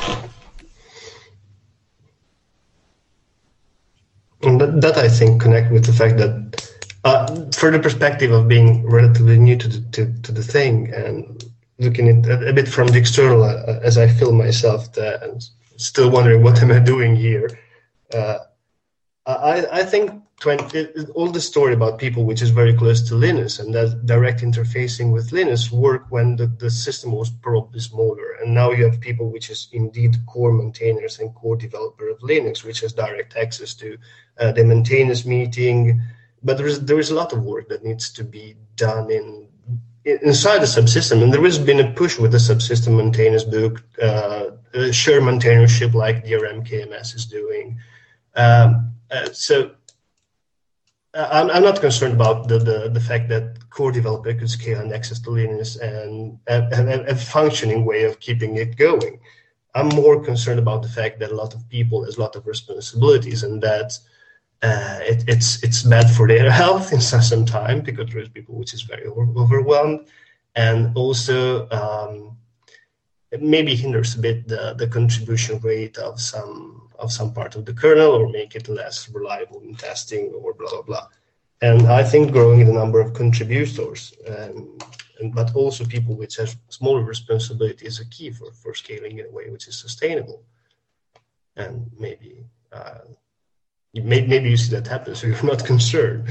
And that, that I think connect with the fact that uh, for the perspective of being relatively new to the, to, to the thing and looking at a, a bit from the external uh, as I feel myself uh, and still wondering what am I doing here. Uh, I, I think twenty, all the story about people which is very close to Linux and that direct interfacing with Linux worked when the, the system was probably smaller. And now you have people which is indeed core maintainers and core developer of Linux, which has direct access to uh, the maintainers meeting. But there is there is a lot of work that needs to be done in, in inside the subsystem. And there has been a push with the subsystem maintainers book, uh, uh, share maintainership like D R M K M S is doing. Um, uh, so I'm, I'm not concerned about the, the, the fact that core developer could scale and access to Linux and a, a functioning way of keeping it going. I'm more concerned about the fact that a lot of people has a lot of responsibilities and that uh, it, it's it's bad for their health in some time because there is people which is very overwhelmed, and also um, it maybe hinders a bit the, the contribution rate of some of some part of the kernel or make it less reliable in testing or blah, blah, blah. And I think growing the number of contributors, um, and, but also people which have smaller responsibility is a key for, for scaling in a way which is sustainable. And maybe, uh, you may, maybe you see that happen, so you're not concerned.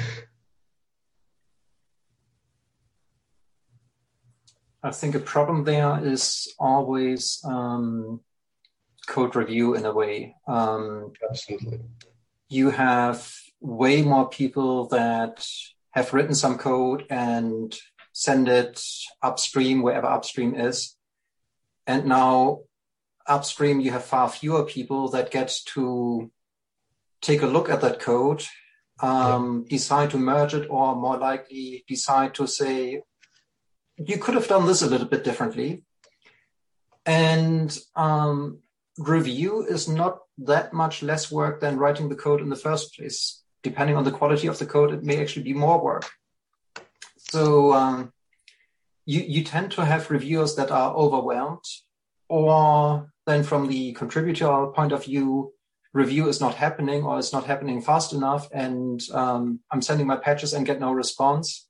I think a problem there is always um, code review in a way. Um, Absolutely. You have way more people that have written some code and send it upstream, wherever upstream is. And now upstream, you have far fewer people that get to take a look at that code, um, yeah. decide to merge it, or more likely decide to say, you could have done this a little bit differently. And um, review is not that much less work than writing the code in the first place. Depending on the quality of the code, it may actually be more work. So um, you, you tend to have reviewers that are overwhelmed, or then from the contributor point of view, review is not happening or it's not happening fast enough, and um, I'm sending my patches and get no response.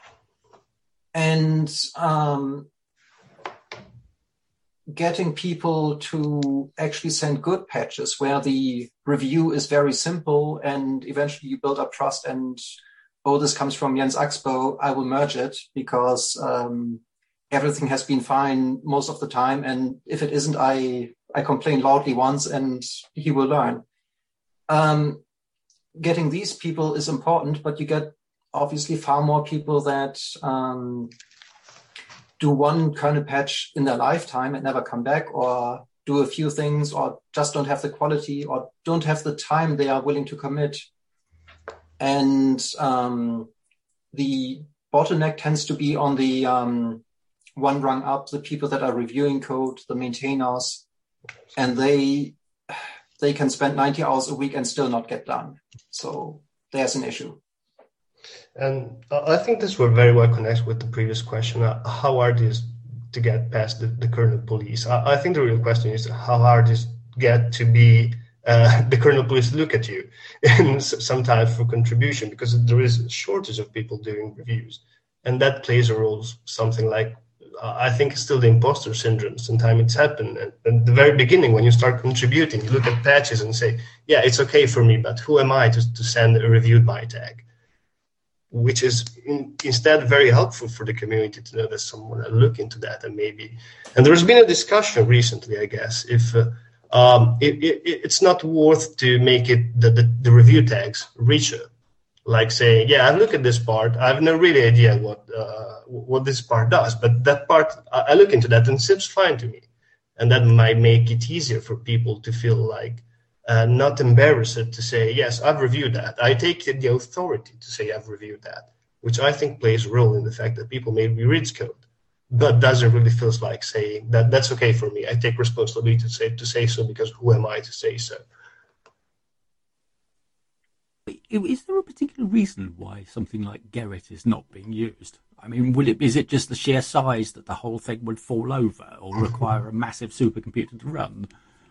And um, getting people to actually send good patches where the review is very simple and eventually you build up trust and, oh, this comes from Jens Axbo, I will merge it because um, everything has been fine most of the time. And if it isn't, I, I complain loudly once and he will learn. Um, getting these people is important, but you get obviously far more people that um, do one kernel patch in their lifetime and never come back, or do a few things, or just don't have the quality, or don't have the time they are willing to commit. And um, the bottleneck tends to be on the um, one rung up, the people that are reviewing code, the maintainers, and they they can spend ninety hours a week and still not get done. So there's an issue. And I think this will very well connect with the previous question. Uh, how hard is to get past the, the kernel police? I, I think the real question is how hard is get to be uh, the kernel police look at you and sometimes for contribution, because there is a shortage of people doing reviews. And that plays a role, something like, uh, I think still the imposter syndrome. Sometimes it's happened at, at the very beginning when you start contributing, you look at patches and say, yeah, it's okay for me, but who am I to, to send a reviewed by tag? Which is in, instead very helpful for the community to know that someone will look into that and maybe. And there's been a discussion recently, I guess, if uh, um, it, it, it's not worth to make it the, the, the review tags richer, like saying, yeah, I look at this part, I have no really idea what uh, what this part does, but that part, I, I look into that and it seems fine to me. And that might make it easier for people to feel like and not embarrassed to say, yes, I've reviewed that. I take the authority to say I've reviewed that, which I think plays a role in the fact that people maybe read code, but doesn't really feel like saying that that's okay for me. I take responsibility to say, to say so, because who am I to say so? Is there a particular reason why something like Gerrit is not being used? I mean, will it, is it just the sheer size that the whole thing would fall over or require a massive supercomputer to run?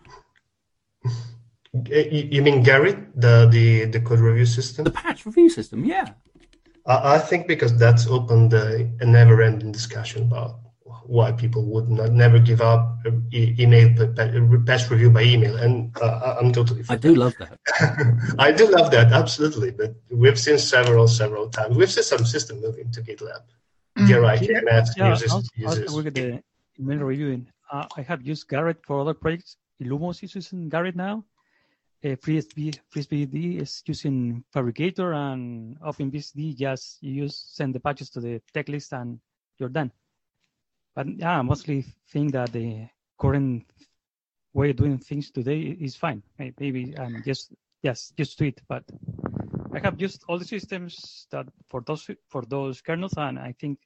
You mean Gerrit, the, the, the code review system? The patch review system, yeah. I, I think because that's opened a, a never-ending discussion about why people would not never give up e- email patch review by email, and uh, I'm totally. I do love that. I do love that, absolutely. But we've seen several, several times. We've seen some system moving to GitLab. Mm, Gerrit, yeah, Matt yeah, uses. I'll, uses. I'll look at the email reviewing. Uh, I have used Gerrit for other projects. Illumos is using Gerrit now. Uh, FreeSB, FreeSBD is using Fabricator, and OpenBSD just you use send the patches to the tech list and you're done. But yeah, I mostly think that the current way of doing things today is fine. Maybe I'm just yes used to it, but I have used all the systems that for those for those kernels, and I think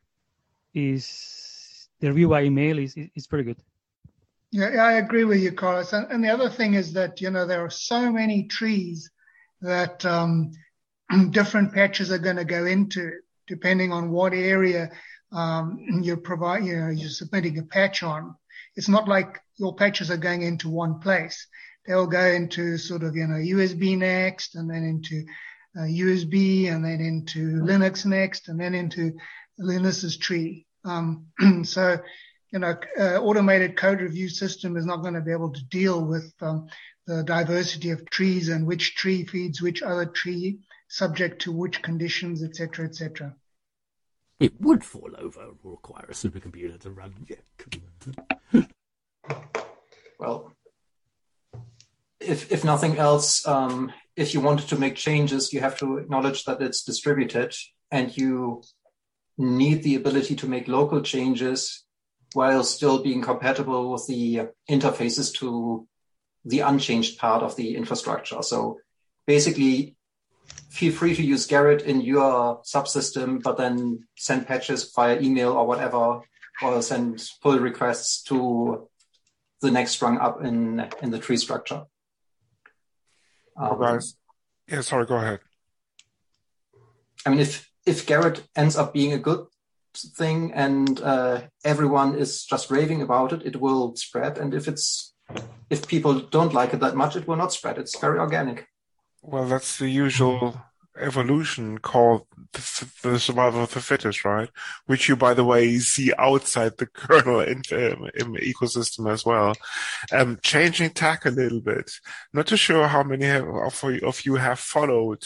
is the review by email is is pretty good. Yeah, I agree with you, Carlos. And, and the other thing is that, you know, there are so many trees that um, different patches are going to go into, depending on what area um, you're provide, you know, you're submitting a patch on. It's not like your patches are going into one place. They'll go into sort of, you know, U S B next, and then into uh, U S B, and then into Linux next, and then into Linus's tree. Um, so, you know, uh, automated code review system is not going to be able to deal with um, the diversity of trees and which tree feeds which other tree, subject to which conditions, et cetera, et cetera. It would fall over or require a supercomputer to run. Yeah. Well, if if nothing else, um, if you wanted to make changes, you have to acknowledge that it's distributed, and you need the ability to make local changes while still being compatible with the interfaces to the unchanged part of the infrastructure. So basically, feel free to use Gerrit in your subsystem, but then send patches via email or whatever, or send pull requests to the next rung up in, in the tree structure. Um, oh, guys. Yeah, sorry, go ahead. I mean, if, if Gerrit ends up being a good thing and uh, everyone is just raving about it, it will spread. And if it's if people don't like it that much, it will not spread. It's very organic. Well, that's the usual evolution called the, the survival of the fittest, right? Which you, by the way, see outside the kernel in, um, in the ecosystem as well. Um, changing tack a little bit. Not too sure how many have, of, of you have followed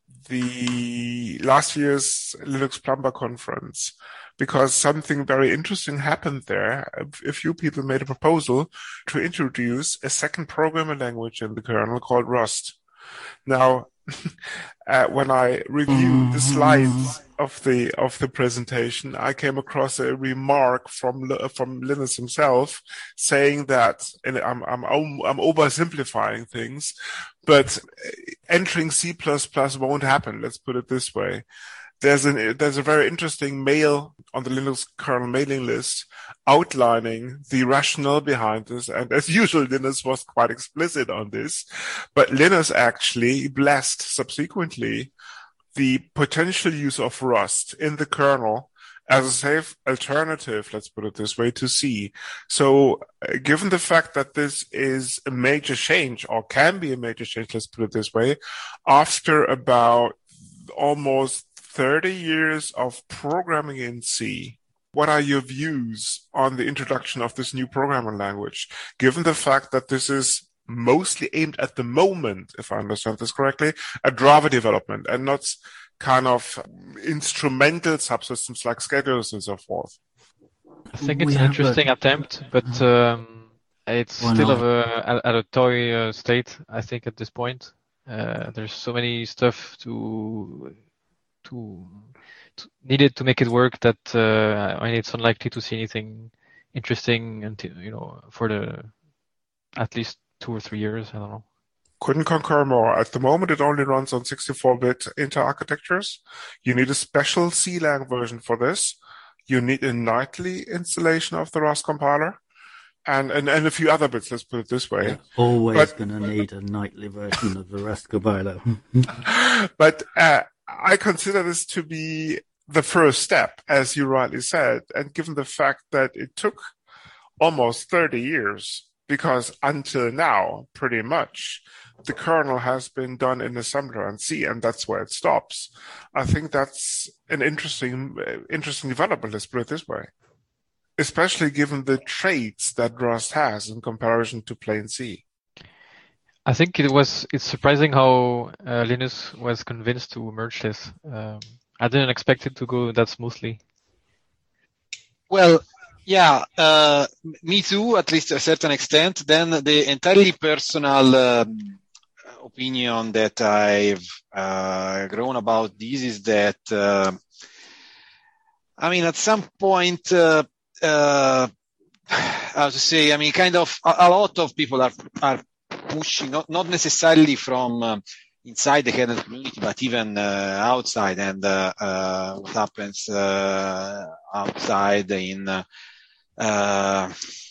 the last year's Linux Plumber conference, because something very interesting happened there. A few people made a proposal to introduce a second programming language in the kernel called Rust. Now, uh, when I reviewed the slides of the of the presentation, I came across a remark from from Linus himself saying that, and I'm I'm I'm oversimplifying things, but entering C plus plus won't happen. Let's put it this way. There's an there's a very interesting mail on the Linux kernel mailing list outlining the rationale behind this, and as usual, Linus was quite explicit on this. But Linus actually blessed subsequently the potential use of Rust in the kernel as a safe alternative, let's put it this way, to C. So uh, given the fact that this is a major change, or can be a major change, let's put it this way, after about almost thirty years of programming in C, what are your views on the introduction of this new programming language, given the fact that this is mostly aimed at the moment, if I understand this correctly, at Java development and not kind of instrumental subsystems like schedulers and so forth? I think it's we an interesting a... attempt, but um, it's Why still not? of a, at a toy uh, state, I think, at this point. Uh, there's so many stuff to... To, to needed to make it work that uh, I mean, it's unlikely to see anything interesting until, you know, for the at least two or three years. I don't know. Couldn't concur more. At the moment, it only runs on sixty-four bit Intel architectures. You need a special C lang version for this. You need a nightly installation of the Rust compiler. And, and, and a few other bits, let's put it this way. You're always but, going to need a nightly version of the Rust compiler. But uh, I consider this to be the first step, as you rightly said, and given the fact that it took almost thirty years, because until now, pretty much, the kernel has been done in assembler and C, and that's where it stops. I think that's an interesting, interesting development, let's put it this way. Especially given the traits that Rust has in comparison to plain C. I think it was, it's surprising how uh, Linus was convinced to merge this. Um, I didn't expect it to go that smoothly. Well, yeah, uh, me too, at least to a certain extent. Then the entirely personal um, opinion that I've uh, grown about this is that, uh, I mean, at some point, uh, uh, how to say, I mean, kind of a, a lot of people are, are pushing, not, not necessarily from uh, inside the kernel community, but even uh, outside, and uh, uh, what happens uh, outside in, uh, uh,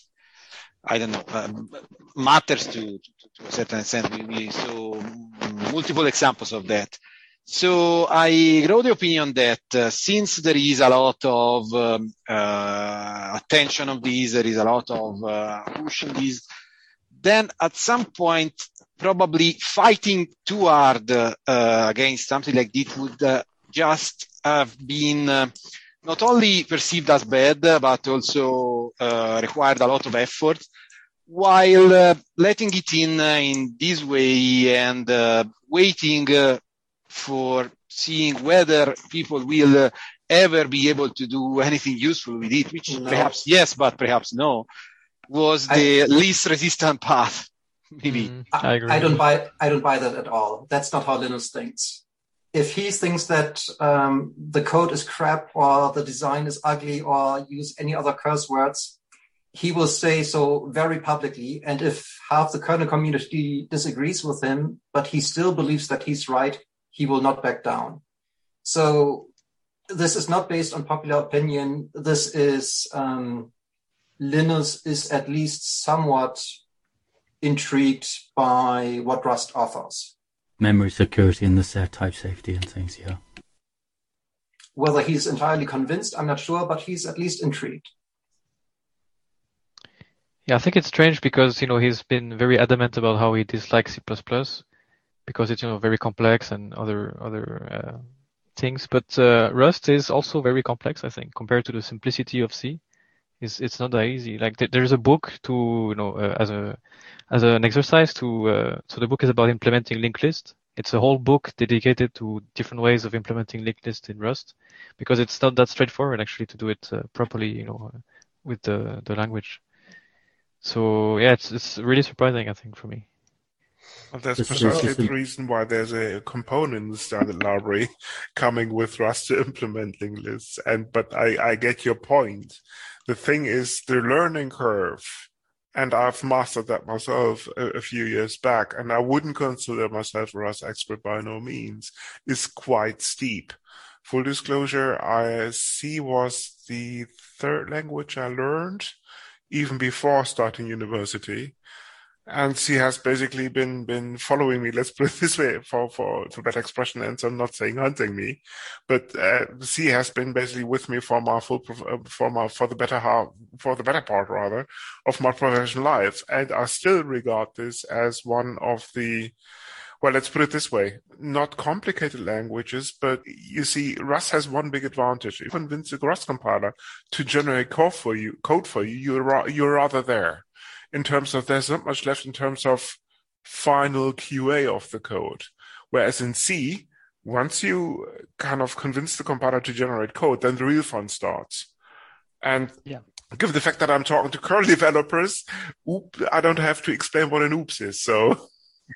I don't know, uh, matters to, to, to a certain extent. We, we saw multiple examples of that. So I grow the opinion that uh, since there is a lot of um, uh, attention of this, there is a lot of uh, pushing this, then at some point, probably fighting too hard uh, uh, against something like this would uh, just have been uh, not only perceived as bad, but also uh, required a lot of effort, while uh, letting it in uh, in this way and uh, waiting uh, for seeing whether people will uh, ever be able to do anything useful with it, which no. perhaps yes, but perhaps no, was the I, least resistant path. Maybe. Mm, I, I, I don't buy. I don't buy that at all. That's not how Linus thinks. If he thinks that um, the code is crap or the design is ugly or use any other curse words, he will say so very publicly. And if half the kernel community disagrees with him, but he still believes that he's right, he will not back down. So this is not based on popular opinion. This is um, Linus is at least somewhat intrigued by what Rust offers. Memory security and the set type safety and things, yeah. Whether he's entirely convinced, I'm not sure, but he's at least intrigued. Yeah, I think it's strange because, you know, he's been very adamant about how he dislikes C plus plus because it's, you know, very complex and other other uh, things. But uh, Rust is also very complex, I think, compared to the simplicity of C. It's it's not that easy. Like th- there's a book to, you know, uh, as a as an exercise to. Uh, so the book is about implementing linked list. It's a whole book dedicated to different ways of implementing linked list in Rust, because it's not that straightforward actually to do it uh, properly, you know, uh, with the the language. So yeah, it's it's really surprising, I think, for me. Well, that's precisely the reason why there's a component in the standard library coming with Rust to implement linked lists. And but I, I get your point. The thing is the learning curve, and I've mastered that myself a, a few years back, and I wouldn't consider myself a Rust expert by no means, is quite steep. Full disclosure, I C was the third language I learned even before starting university. And C has basically been been following me, let's put it this way, for, for, for that expression, and so I'm not saying hunting me, but uh, C has been basically with me for my full, for my, for the better half, for the better part rather, of my professional life. And I still regard this as one of the, well, let's put it this way, not complicated languages, but you see, Rust has one big advantage. If you convince the Rust compiler to generate code for you, code for you, you're, you're rather there. In terms of, there's not much left in terms of final Q A of the code. Whereas in C, once you kind of convince the compiler to generate code, then the real fun starts. And yeah. given the fact that I'm talking to kernel developers, oop, I don't have to explain what an oops is. So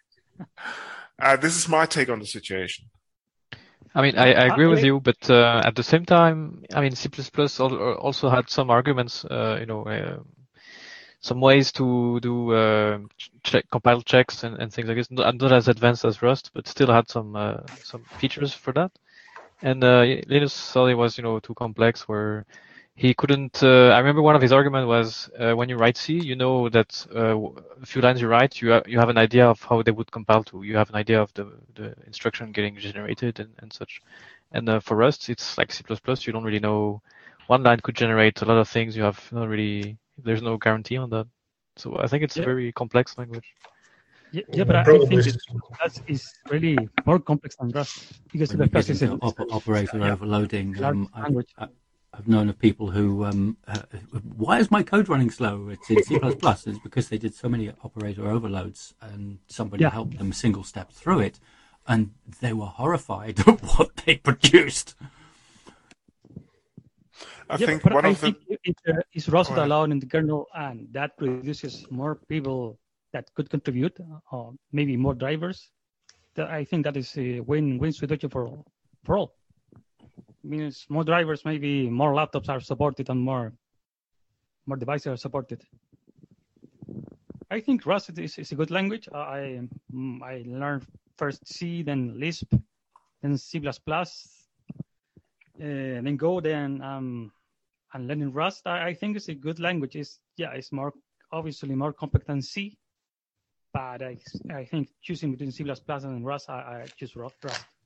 uh, this is my take on the situation. I mean, I, I agree with you, but uh, at the same time, I mean, C plus plus also had some arguments, uh, you know, uh, some ways to do uh, check, compile checks and, and things like this. Not, not as advanced as Rust, but still had some uh, some features for that. And uh, Linus thought it was, you know, too complex, where he couldn't. Uh, I remember one of his arguments was uh, when you write C, you know that uh, a few lines you write, you have, you have an idea of how they would compile to. You have an idea of the the instruction getting generated and, and such. And uh, for Rust, it's like C plus plus. You don't really know. One line could generate a lot of things. You have not really. There's no guarantee on that. So I think it's yeah. a very complex language. Yeah, yeah but I, I think it, that is really more complex than Rust because when the you first get is into op- operator yeah. overloading. Um, language. I, I, I've known of people who, um, uh, why is my code running slow? It's in C plus plus. It's because they did so many operator overloads and somebody yeah. helped them single step through it, and they were horrified at what they produced. I yeah, think but one I of think the... it uh, is Rust oh, allowed in the kernel, and that produces more people that could contribute, or maybe more drivers. That I think that is a win-win situation for all. For all. Means more drivers, maybe more laptops are supported and more more devices are supported. I think Rust is, is a good language. I I learned first C, then Lisp, then C plus plus, uh, then Go, then um, and learning Rust. I, I think it's a good language. It's yeah, it's more obviously more complex than C, but I I think choosing between C plus plus and Rust, I, I choose Rust.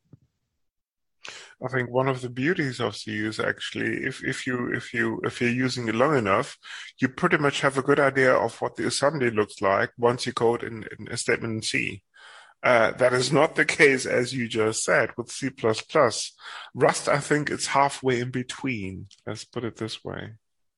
I think one of the beauties of C is actually if, if you if you if you're using it long enough, you pretty much have a good idea of what the assembly looks like once you code in, in a statement in C. Uh, that is not the case, as you just said, with C plus plus. Rust, I think, it's halfway in between. Let's put it this way.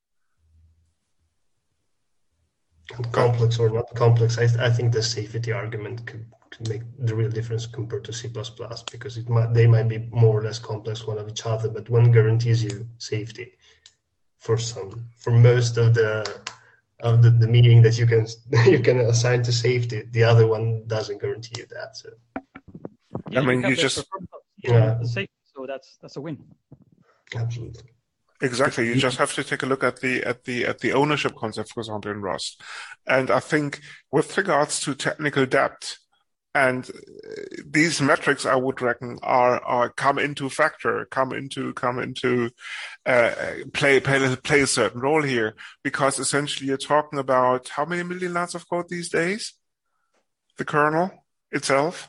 Complex or not complex, I, I think the safety argument could, could make the real difference compared to C plus plus, because it might, they might be more or less complex one of each other, but one guarantees you safety for some, for most of the of the, the meaning that you can you can assign to safety. The other one doesn't guarantee you that. So yeah, I mean, you, you just yeah, safety, so that's that's a win. Absolutely. Exactly. You just have to take a look at the at the at the ownership concept, for example, in Rust. And I think with regards to technical depth, and these metrics, I would reckon, are are come into factor, come into come into uh, play play play a certain role here, because essentially you're talking about how many million lines of code these days? The kernel itself,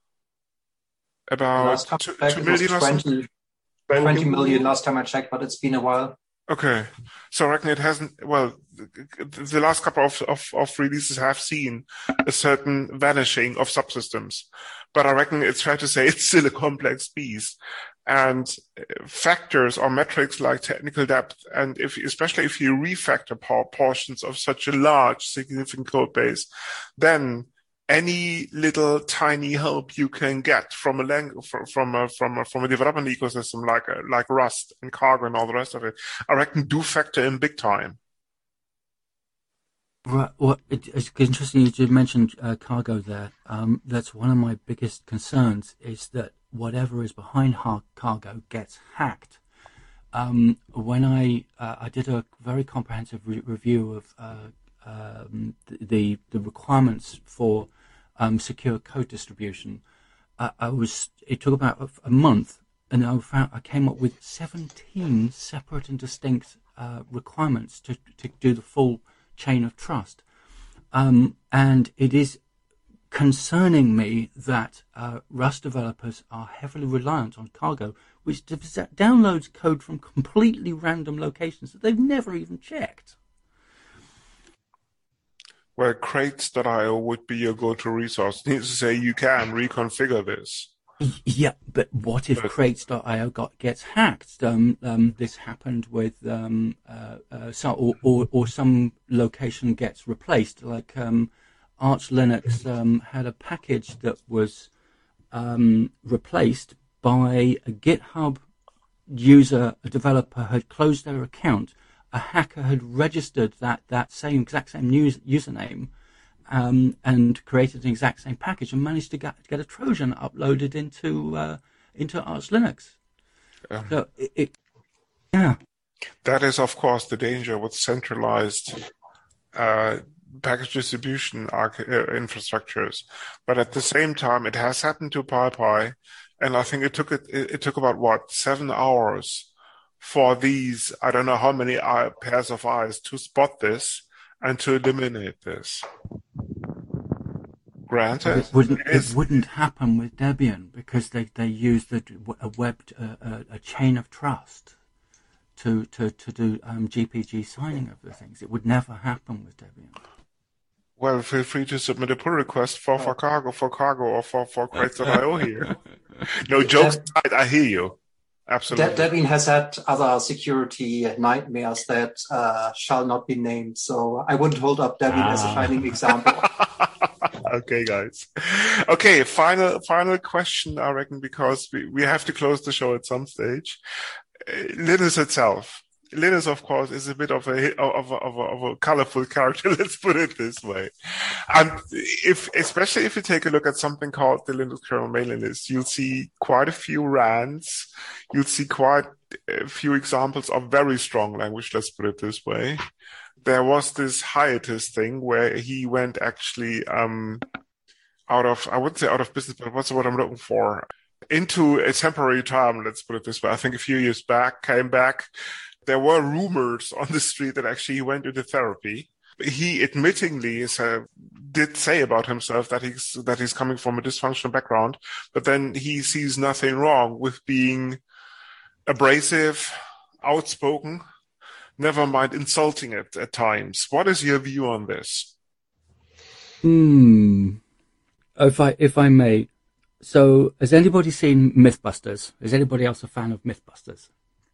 about two, two million or something. twenty million last time I checked, but it's been a while. Okay. So I reckon it hasn't, well, the last couple of, of, of releases have seen a certain vanishing of subsystems, but I reckon it's fair to say it's still a complex beast. And factors or metrics like technical depth, and if, especially if you refactor portions of such a large, significant code base, then any little tiny help you can get from a lang- from, from a from a from a development ecosystem like a, like Rust and Cargo and all the rest of it, I reckon do factor in big time. Right. Well, it, it's interesting you just mentioned uh, Cargo there. Um, that's one of my biggest concerns, is that whatever is behind Cargo gets hacked. Um, when I uh, I did a very comprehensive re- review of uh, um, the the requirements for Um, secure code distribution. Uh, I was. It took about a, a month, and I found I came up with seventeen separate and distinct uh, requirements to to do the full chain of trust. Um, and it is concerning me that uh, Rust developers are heavily reliant on Cargo, which d- downloads code from completely random locations that they've never even checked. Where crates dot io would be your go-to resource. It needs to say you can reconfigure this. Yeah, but what if but, crates dot io got gets hacked? Um, um, this happened with um, uh, uh, so, or, or or some location gets replaced. Like um, Arch Linux um, had a package that was um, replaced by a GitHub user. A developer had closed their account. A hacker had registered that, that same exact same news, username um, and created an exact same package and managed to get, get a Trojan uploaded into uh, into Arch Linux. Um, so it, it, yeah, that is of course the danger with centralized uh, package distribution arch- uh, infrastructures, but at the same time, it has happened to PyPy, and I think it took it, it, it took about what seven hours for these I don't know how many eye, pairs of eyes to spot this and to eliminate this. Granted, it wouldn't it, is, it wouldn't happen with Debian because they they used a, a web a, a chain of trust to to to do um, G P G signing of the things. It would never happen with Debian. Well, feel free to submit a pull request for, for Cargo, for Cargo, or for, for Crates dot i o here. No jokes aside, I hear you. Absolutely. De- Debian has had other security nightmares that uh, shall not be named, so I wouldn't hold up Debian ah. as a shining example. Okay, guys. Okay, final final question, I reckon, because we, we have to close the show at some stage. Uh, Linus itself. Linus, of course, is a bit of a of a, of a, of a colorful character. Let's put it this way. And if, especially if you take a look at something called the Linux kernel mailing list, you'll see quite a few rants. You'll see quite a few examples of very strong language. Let's put it this way. There was this hiatus thing where he went actually um, out of, I wouldn't say out of business, but what's what I'm looking for? Into a temporary retirement. Let's put it this way. I think a few years back, came back. There were rumors on the street that actually he went into therapy. He admittingly uh, did say about himself that he's that he's coming from a dysfunctional background, but then he sees nothing wrong with being abrasive, outspoken, never mind insulting it at times. What is your view on this? Hmm. If I if I may, so has anybody seen Mythbusters? Is anybody else a fan of Mythbusters?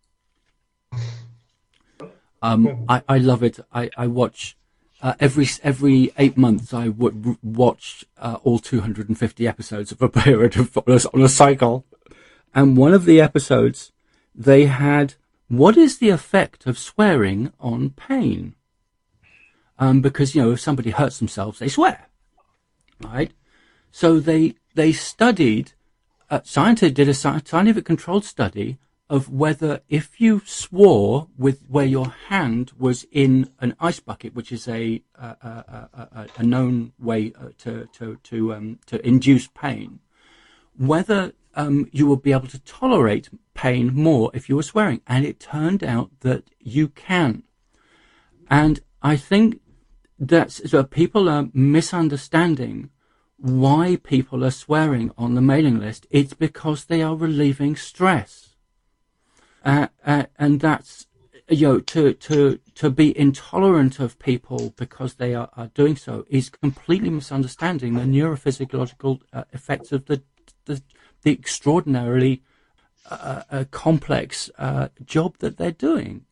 Um, I, I love it. I, I watch uh, every every eight months. I would watch uh, all two hundred fifty episodes of a period of, on a cycle. And one of the episodes, they had what is the effect of swearing on pain? Um, because you know if somebody hurts themselves, they swear, right? So they they studied. Uh, scientists did a scientific controlled study of whether if you swore with where your hand was in an ice bucket, which is a a, a, a, a known way to to to um, to induce pain, whether um, you will be able to tolerate pain more if you were swearing. And it turned out that you can. And I think that so people are misunderstanding why people are swearing on the mailing list. It's because they are relieving stress. Uh, uh, and that's, you know, to, to, to be intolerant of people because they are, are doing so is completely misunderstanding the neurophysiological uh, effects of the, the, the extraordinarily uh, uh, complex uh, job that they're doing.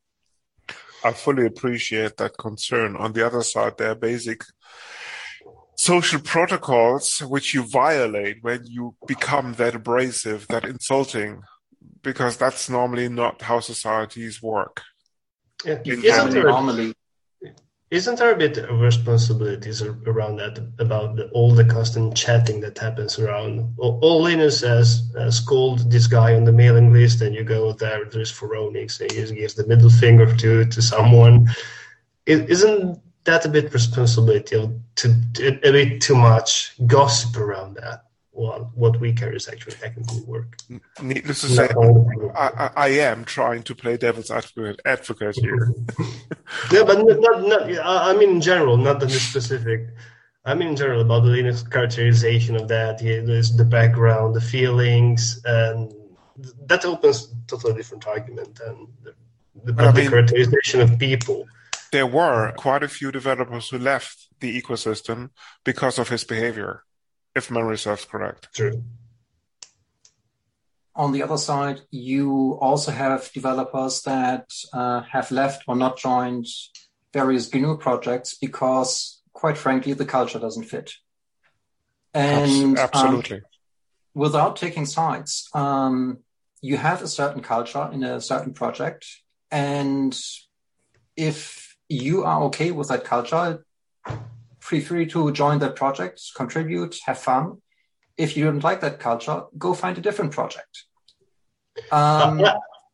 I fully appreciate that concern. On the other side, there are basic social protocols which you violate when you become that abrasive, that insulting, because that's normally not how societies work. Yeah. Isn't, there, normally. isn't there a bit of responsibilities around that, about the, all the constant chatting that happens around? All Linus has, has called this guy on the mailing list, and you go there, there's Phoronix, and he gives the middle finger to, to someone. Isn't that a bit responsibility of to, to, a bit too much gossip around that? Well, what we care is actually technically work. Needless to say, I, I, I am trying to play devil's advocate, advocate here. Yeah, but not, not, not, I mean in general, not in the specific. I mean in general about the Linux characterization of that. Yeah, there's the background, the feelings, and that opens a totally different argument than the, the, the mean, characterization of people. There were quite a few developers who left the ecosystem because of his behavior. If memory serves correct. True. On the other side, you also have developers that uh, have left or not joined various G N U projects because, quite frankly, the culture doesn't fit. And absolutely. Um, without taking sides, um, you have a certain culture in a certain project, and if you are okay with that culture, feel free to join that project, contribute, have fun. If you don't like that culture, go find a different project. Um, uh, yeah.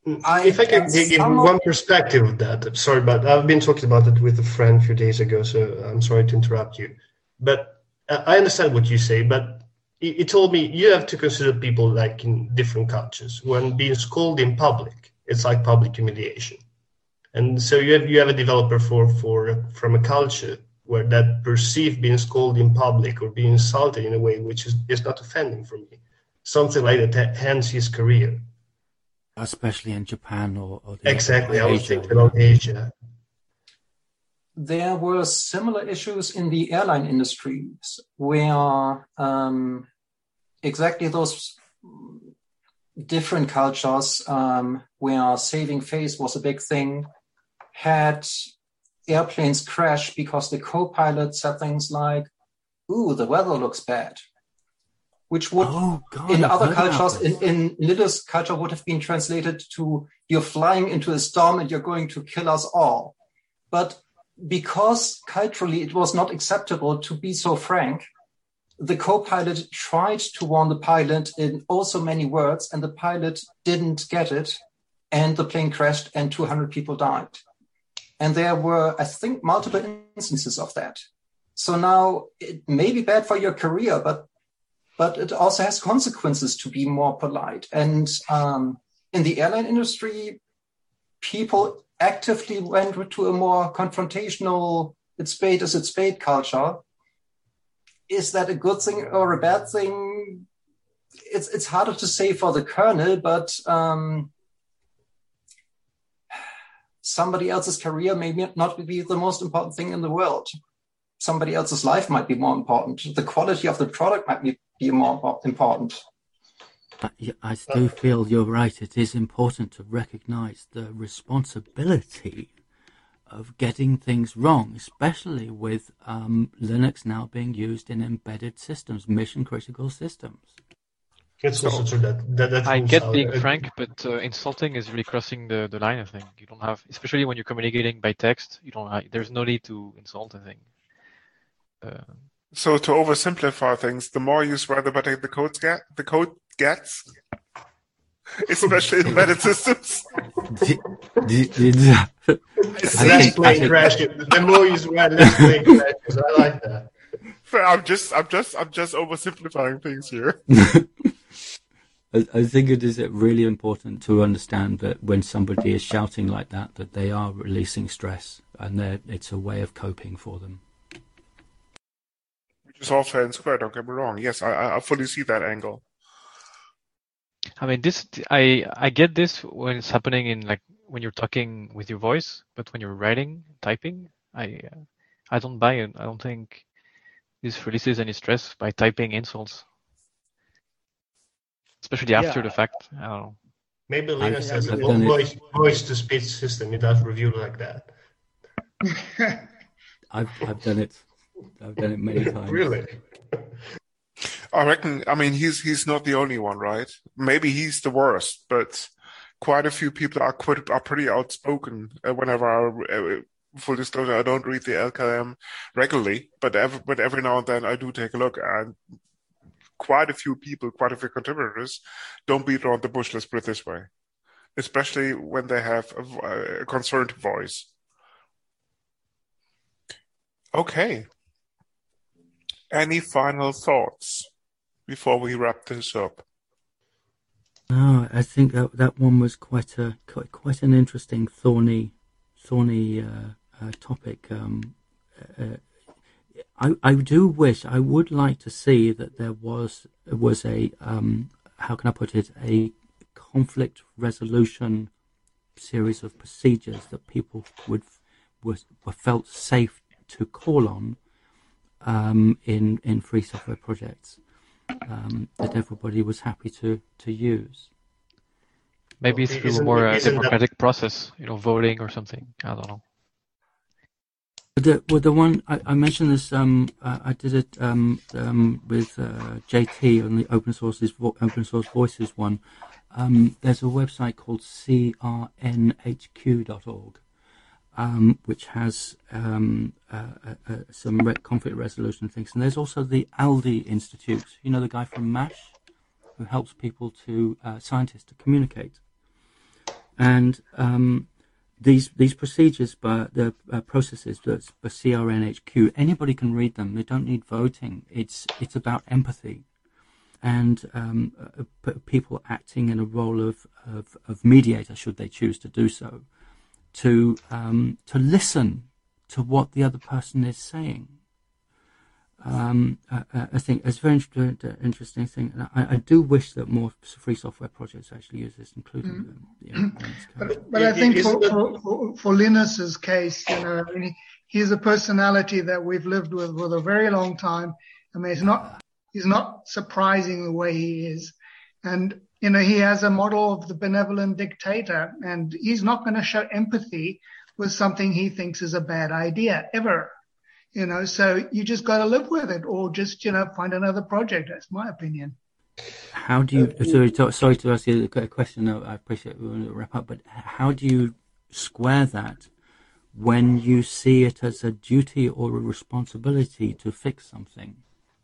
I, if I can and give some one of- perspective of that, I'm sorry, but I've been talking about it with a friend a few days ago, so I'm sorry to interrupt you. But uh, I understand what you say, but he, he told me you have to consider people like in different cultures. When being scolded in public, it's like public humiliation. And so you have you have a developer for, for from a culture where that perceived being scolded in public or being insulted in a way which is, is not offending for me. Something like that ends his career. Especially in Japan or, or the Exactly, or I was Asia, thinking about Asia. There were similar issues in the airline industries where um, exactly those different cultures um, where saving face was a big thing had airplanes crash because the co-pilot said things like, ooh, the weather looks bad, which would, oh, God, in I've other heard about cultures, this. in, in Lilith's culture would have been translated to, you're flying into a storm and you're going to kill us all. But because culturally it was not acceptable to be so frank, the co-pilot tried to warn the pilot in oh so many words, and the pilot didn't get it, and the plane crashed and two hundred people died. And there were, I think, multiple instances of that. So now it may be bad for your career, but but it also has consequences to be more polite. And um, in the airline industry, people actively went to a more confrontational, it's spade as it's spade culture. Is that a good thing or a bad thing? It's it's harder to say for the colonel, but um, somebody else's career may not be the most important thing in the world. Somebody else's life might be more important. The quality of the product might be, be more important. But I do feel you're right. It is important to recognize the responsibility of getting things wrong, especially with um, Linux now being used in embedded systems, mission-critical systems. It's also true that, that, that I rules get out- being uh, frank, but uh, insulting is really crossing the, the line, I think. You don't have, especially when you're communicating by text, you don't have, there's no need to insult, I think. Uh, So to oversimplify things, the more you swear, the better the code get. The code gets, especially in embedded systems. Less plane crashes. The more you swear, less plane crashes. I like that. I'm just, I'm just, I'm just oversimplifying things here. I, I think it is really important to understand that when somebody is shouting like that, that they are releasing stress, and that it's a way of coping for them. Which is all fair and square. Don't get me wrong. Yes, I, I fully see that angle. I mean, this, I, I get this when it's happening in like, when you're talking with your voice, but when you're writing, typing, I, uh, I don't buy it. I don't think this releases any stress by typing insults. Especially after Yeah. the fact. I don't know. Maybe Linux I've- has a I've done it. voice, voice-to-speech system. It does review like that. I've I've done it. I've done it many times. Really? I reckon. I mean, he's he's not the only one, right? Maybe he's the worst, but quite a few people are quite are pretty outspoken. Uh, whenever I, uh, full disclosure, I don't read the L K M regularly, but every but every now and then I do take a look, and quite a few people, quite a few contributors, don't beat around the bush. Let's put it this way, especially when they have a, a concerned voice. Okay. Any final thoughts before we wrap this up? No, I think that that one was quite a quite, quite an interesting, thorny, thorny uh, uh, topic. Um, uh, I I do wish I would like to see that there was was a um, how can I put it, a conflict resolution series of procedures that people would was were felt safe to call on um, in in free software projects. Um, that everybody was happy to, to use. Maybe Well, through a isn't- more uh, isn't that- democratic process, you know, voting or something. I don't know. The, well, the one I, I mentioned this, um, uh, I did it um, um, with uh, J T on the open sources, open source voices one. Um, there's a website called C R N H Q dot org, um, which has um, uh, uh, uh, some re- conflict resolution things. And there's also the ALDI Institute. You know, the guy from MASH who helps people to, uh, scientists to communicate. and um, these these procedures, but the uh, processes, the, the C R N H Q, anybody can read them. They don't need voting. It's it's about empathy, and um, uh, people acting in a role of, of of mediator, should they choose to do so, to um, to listen to what the other person is saying. Um, I, I think it's a very interesting thing. And I, I do wish that more free software projects actually use this, including mm. the, the But, but I think for, for, for, for Linus's case, you know, I mean, he's a personality that we've lived with for a very long time. I mean, it's not, he's not surprising the way he is. And, you know, he has a model of the benevolent dictator, and he's not going to show empathy with something he thinks is a bad idea, ever. You know, so you just got to live with it, or just, you know, find another project. That's my opinion. How do you, sorry to, sorry to ask you a question, I appreciate we want to wrap up, but how do you square that when you see it as a duty or a responsibility to fix something?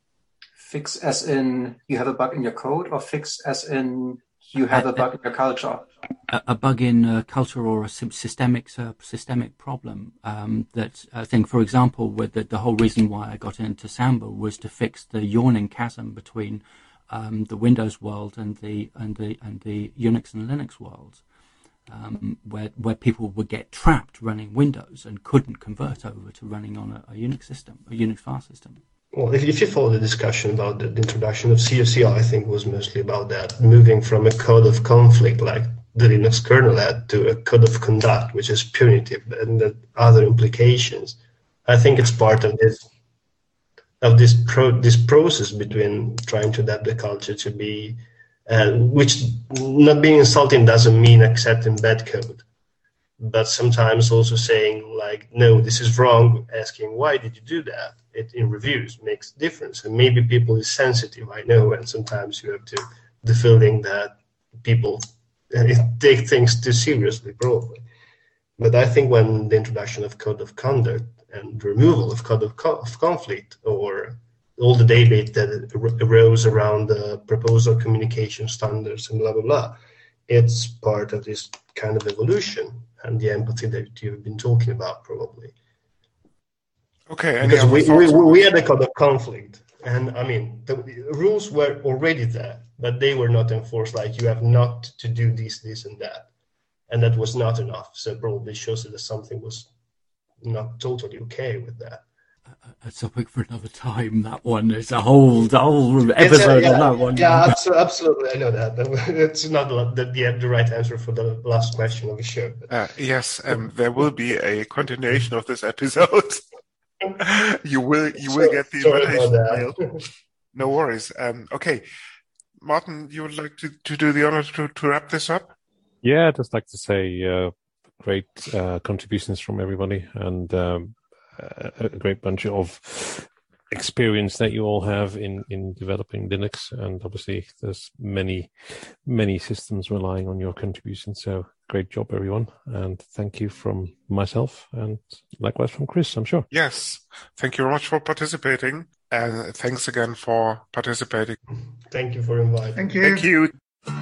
Fix as in you have a bug in your code, or fix as in you have a, a bug in your culture? A, a bug in uh, culture, or a systemic uh, systemic problem. Um, that I think, for example, with the, the whole reason why I got into Samba was to fix the yawning chasm between um, the Windows world and the and the and the Unix and Linux world, um, where where people would get trapped running Windows and couldn't convert over to running on a, a Unix system, a Unix file system. Well, if, if you follow the discussion about the, the introduction of C O C L, I think was mostly about that, moving from a code of conflict like the Linux kernel had to a code of conduct, which is punitive, and the other implications. I think it's part of this of this pro, this process between trying to adapt the culture to be, uh, which not being insulting doesn't mean accepting bad code, but sometimes also saying like, no, this is wrong, asking why did you do that? It in reviews makes difference, and maybe people is sensitive, I know, and sometimes you have to the feeling that people take things too seriously, probably. But I think when the introduction of code of conduct and the removal of code of, co of conflict, or all the debate that arose around the proposal communication standards and blah blah blah, it's part of this kind of evolution and the empathy that you've been talking about, probably. Okay, because we, we, we had a code of conflict, and I mean, the, the rules were already there, but they were not enforced, like you have not to do this, this, and that. And that was not enough, so probably shows that something was not totally okay with that. It's a topic for another time, that one. It's a whole, the whole episode a, yeah, on that one. Yeah, absolutely, I know that. It's not the, the, the right answer for the last question of the show. Uh, yes, um, there will be a continuation of this episode. you will you will get the invitation mail. No worries. Um, okay, Martin, you would like to, to do the honor to, to wrap this up? Yeah, I'd just like to say uh, great uh, contributions from everybody, and um, a, a great bunch of experience that you all have in, in developing Linux. And obviously, there's many, many systems relying on your contribution. So great job, everyone. And thank you from myself, and likewise from Chris, I'm sure. Yes. Thank you very much for participating. And thanks again for participating. Thank you for inviting. Thank you. Thank you.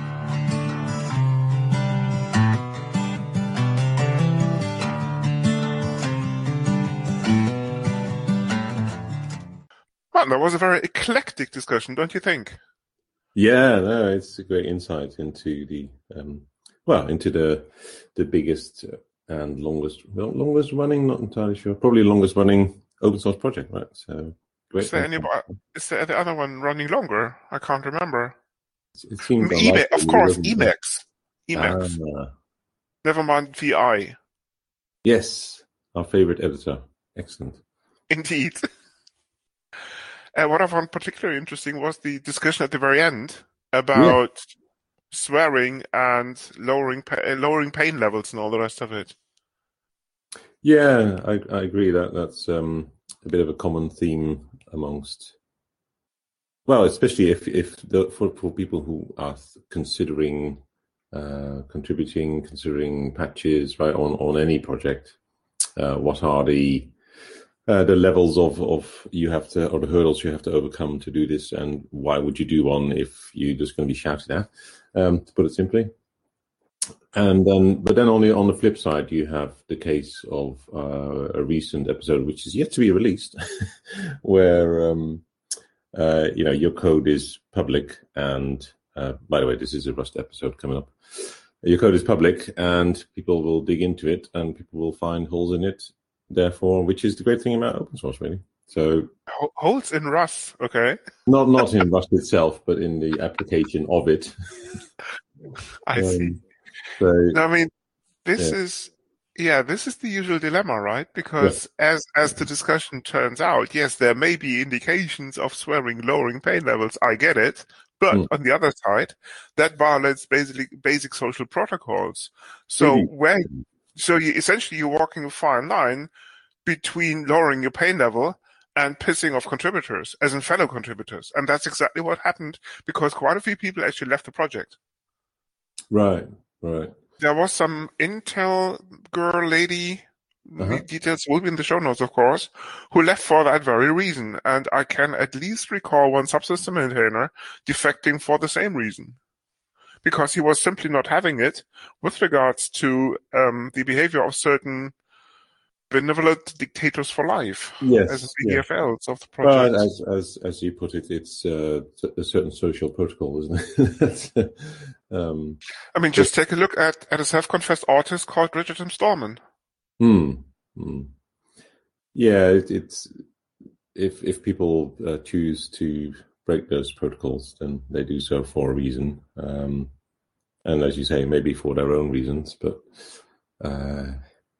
Well, that was a very eclectic discussion, don't you think? Yeah, no, it's a great insight into the um, well, into the the biggest and longest, well, longest running, not entirely sure, probably longest running open source project, right? So, great. Is there any? Is there the other one running longer? I can't remember. It seems E M A X, of course, Emacs. Emacs. Ah. Never mind V I. Yes, our favorite editor. Excellent. Indeed. Uh, what I found particularly interesting was the discussion at the very end about yeah. swearing and lowering pa lowering pain levels and all the rest of it. Yeah, I, I agree that that's um, a bit of a common theme amongst, well, especially if if the, for for people who are considering uh, contributing, considering patches, right, on on any project. Uh, what are the Uh, the levels of, of you have to, or the hurdles you have to overcome to do this, and why would you do one if you're just going to be shouted at, um, to put it simply. And then, but then on the on the flip side, you have the case of uh, a recent episode which is yet to be released, where um, uh, you know your code is public, and uh, by the way, this is a Rust episode coming up. Your code is public, and people will dig into it, and people will find holes in it. Therefore, which is the great thing about open source, really. So holes in Rust, okay? Not not in Rust itself, but in the application of it. I um, see. So, no, I mean, this yeah. is yeah, this is the usual dilemma, right? Because yeah. as as the discussion turns out, yes, there may be indications of swearing lowering pain levels. I get it. But mm. on the other side, that violates basically basic social protocols. So really? where, so you essentially you're walking a fine line between lowering your pain level and pissing off contributors, as in fellow contributors, and that's exactly what happened because quite a few people actually left the project. Right, right. There was some Intel girl lady. Uh-huh. Details will be in the show notes, of course, who left for that very reason. And I can at least recall one subsystem maintainer defecting for the same reason. Because he was simply not having it with regards to um, the behavior of certain benevolent dictators for life, yes, as the D F Ls yeah. of the project. But as, as, as you put it, it's uh, a certain social protocol, isn't it? um, I mean, just but, take a look at, at a self-confessed artist called Richard M. Stallman. Hmm. hmm. Yeah, it, it's if if people uh, choose to break those protocols, then they do so for a reason, um, and as you say, maybe for their own reasons. But uh,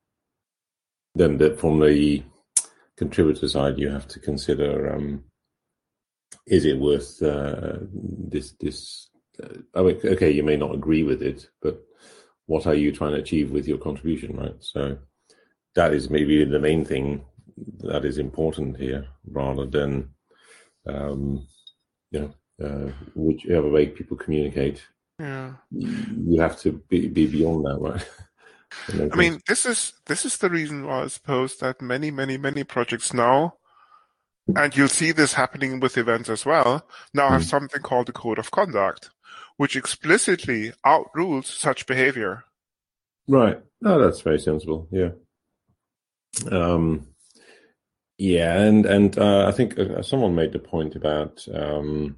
then, the, from the contributor side, you have to consider: um, is it worth uh, this? This? Uh, I mean, okay, you may not agree with it, but what are you trying to achieve with your contribution, right? So. That is maybe the main thing that is important here, rather than, um, you know, uh, whichever way people communicate. Yeah, you have to be, be beyond that, right? I mean, this is this is the reason why I suppose that many, many, many projects now, and you'll see this happening with events as well, now mm. have something called the Code of Conduct, which explicitly outrules such behavior. Right. No, that's very sensible. Yeah. Um, yeah, and and uh, I think uh, someone made the point about um,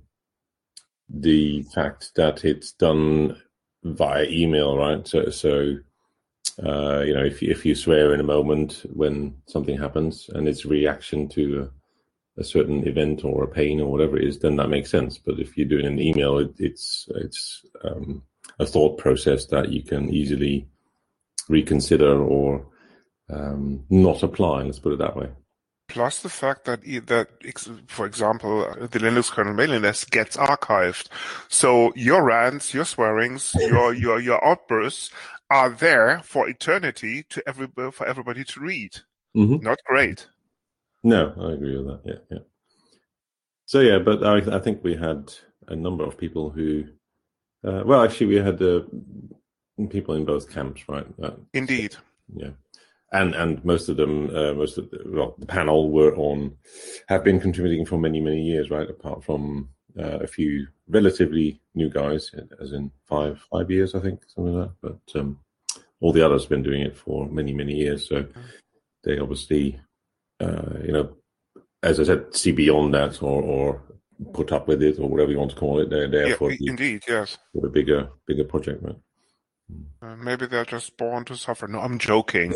the fact that it's done via email, right? So, so uh, you know, if if you swear in a moment when something happens and it's a reaction to a, a certain event or a pain or whatever it is, then that makes sense. But if you do it in an email, it, it's it's um, a thought process that you can easily reconsider or Um, not apply, let's put it that way. Plus the fact that, that for example, the Linux kernel mailing list gets archived. So your rants, your swearings, your your your outbursts are there for eternity to every, for everybody to read. Mm-hmm. Not great. No, I agree with that. Yeah, yeah. So yeah, but I, I think we had a number of people who, uh, well, actually, we had uh, people in both camps, right? Uh, Indeed. Yeah. And and most of them, uh, most of the, well, the panel were on, have been contributing for many, many years, right? Apart from uh, a few relatively new guys, as in five five years, I think, something like that. But um, all the others have been doing it for many, many years. So they obviously, uh, you know, as I said, see beyond that or, or put up with it or whatever you want to call it. They're there yeah, for, the, indeed, yes. for the bigger, bigger project, right? Uh, maybe they're just born to suffer. No, I'm joking.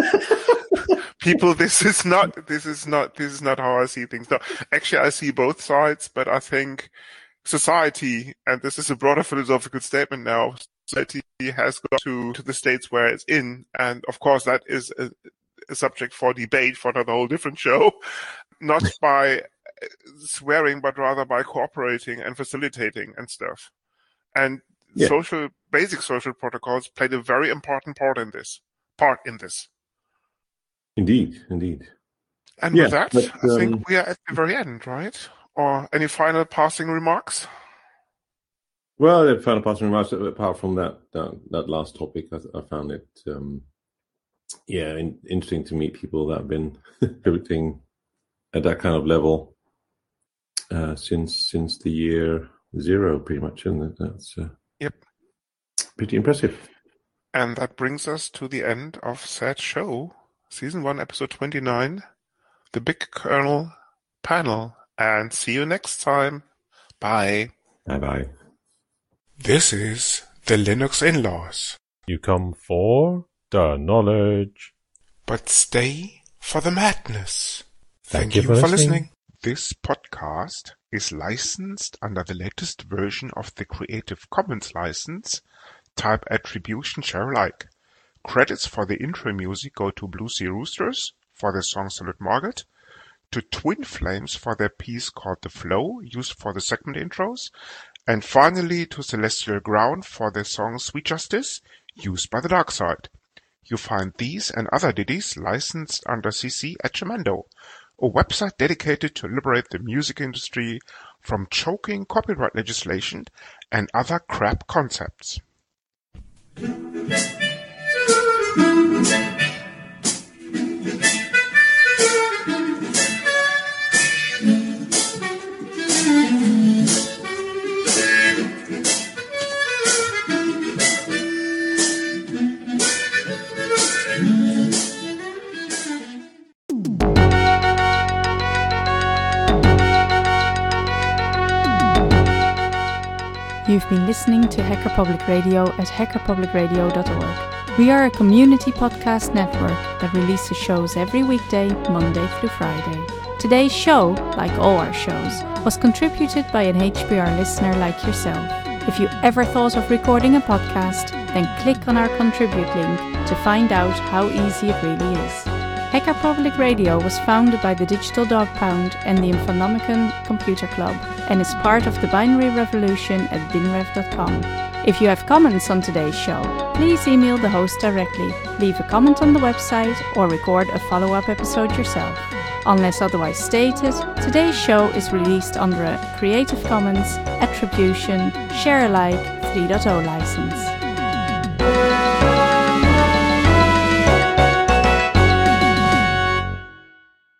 People, this is not, this is not, this is not how I see things. No, actually, I see both sides, but I think society, and this is a broader philosophical statement now, society has got to, to the states where it's in, and of course that is a, a subject for debate for another whole different show, not by swearing, but rather by cooperating and facilitating and stuff. And yeah. social, basic social protocols played a very important part in this, part in this. Indeed, indeed. And yeah, with that, but, um, I think we are at the very end, right? Or any final passing remarks? Well, the final passing remarks, apart from that that, that last topic, I, I found it, um, yeah, in, interesting to meet people that have been contributing at that kind of level uh, since since the year zero, pretty much, isn't it? That's uh, yep, pretty impressive. And that brings us to the end of said show, Season one, Episode twenty-nine, the Big Kernel panel. And see you next time. Bye. Bye-bye. This is the Linux In-Laws. You come for the knowledge, but stay for the madness. Thank, Thank you, you for for listening. listening. This podcast is licensed under the latest version of the Creative Commons license, type Attribution Share Alike. Credits for the intro music go to Blue Sea Roosters for their song Salute Margaret, to Twin Flames for their piece called The Flow, used for the segment intros, and finally to Celestial Ground for their song Sweet Justice, used by the Dark Side. You find these and other ditties licensed under C C at Jamendo, a website dedicated to liberate the music industry from choking copyright legislation and other crap concepts. You've been listening to Hacker Public Radio at hacker public radio dot org. We are a community podcast network that releases shows every weekday, Monday through Friday. Today's show, like all our shows, was contributed by an H P R listener like yourself. If you ever thought of recording a podcast, then click on our contribute link to find out how easy it really is. Hacker Public Radio was founded by the Digital Dog Pound and the Infonomicon Computer Club and is part of the binary revolution at binrev dot com. If you have comments on today's show, please email the host directly, leave a comment on the website, or record a follow-up episode yourself. Unless otherwise stated, today's show is released under a Creative Commons Attribution Share Alike three point oh license.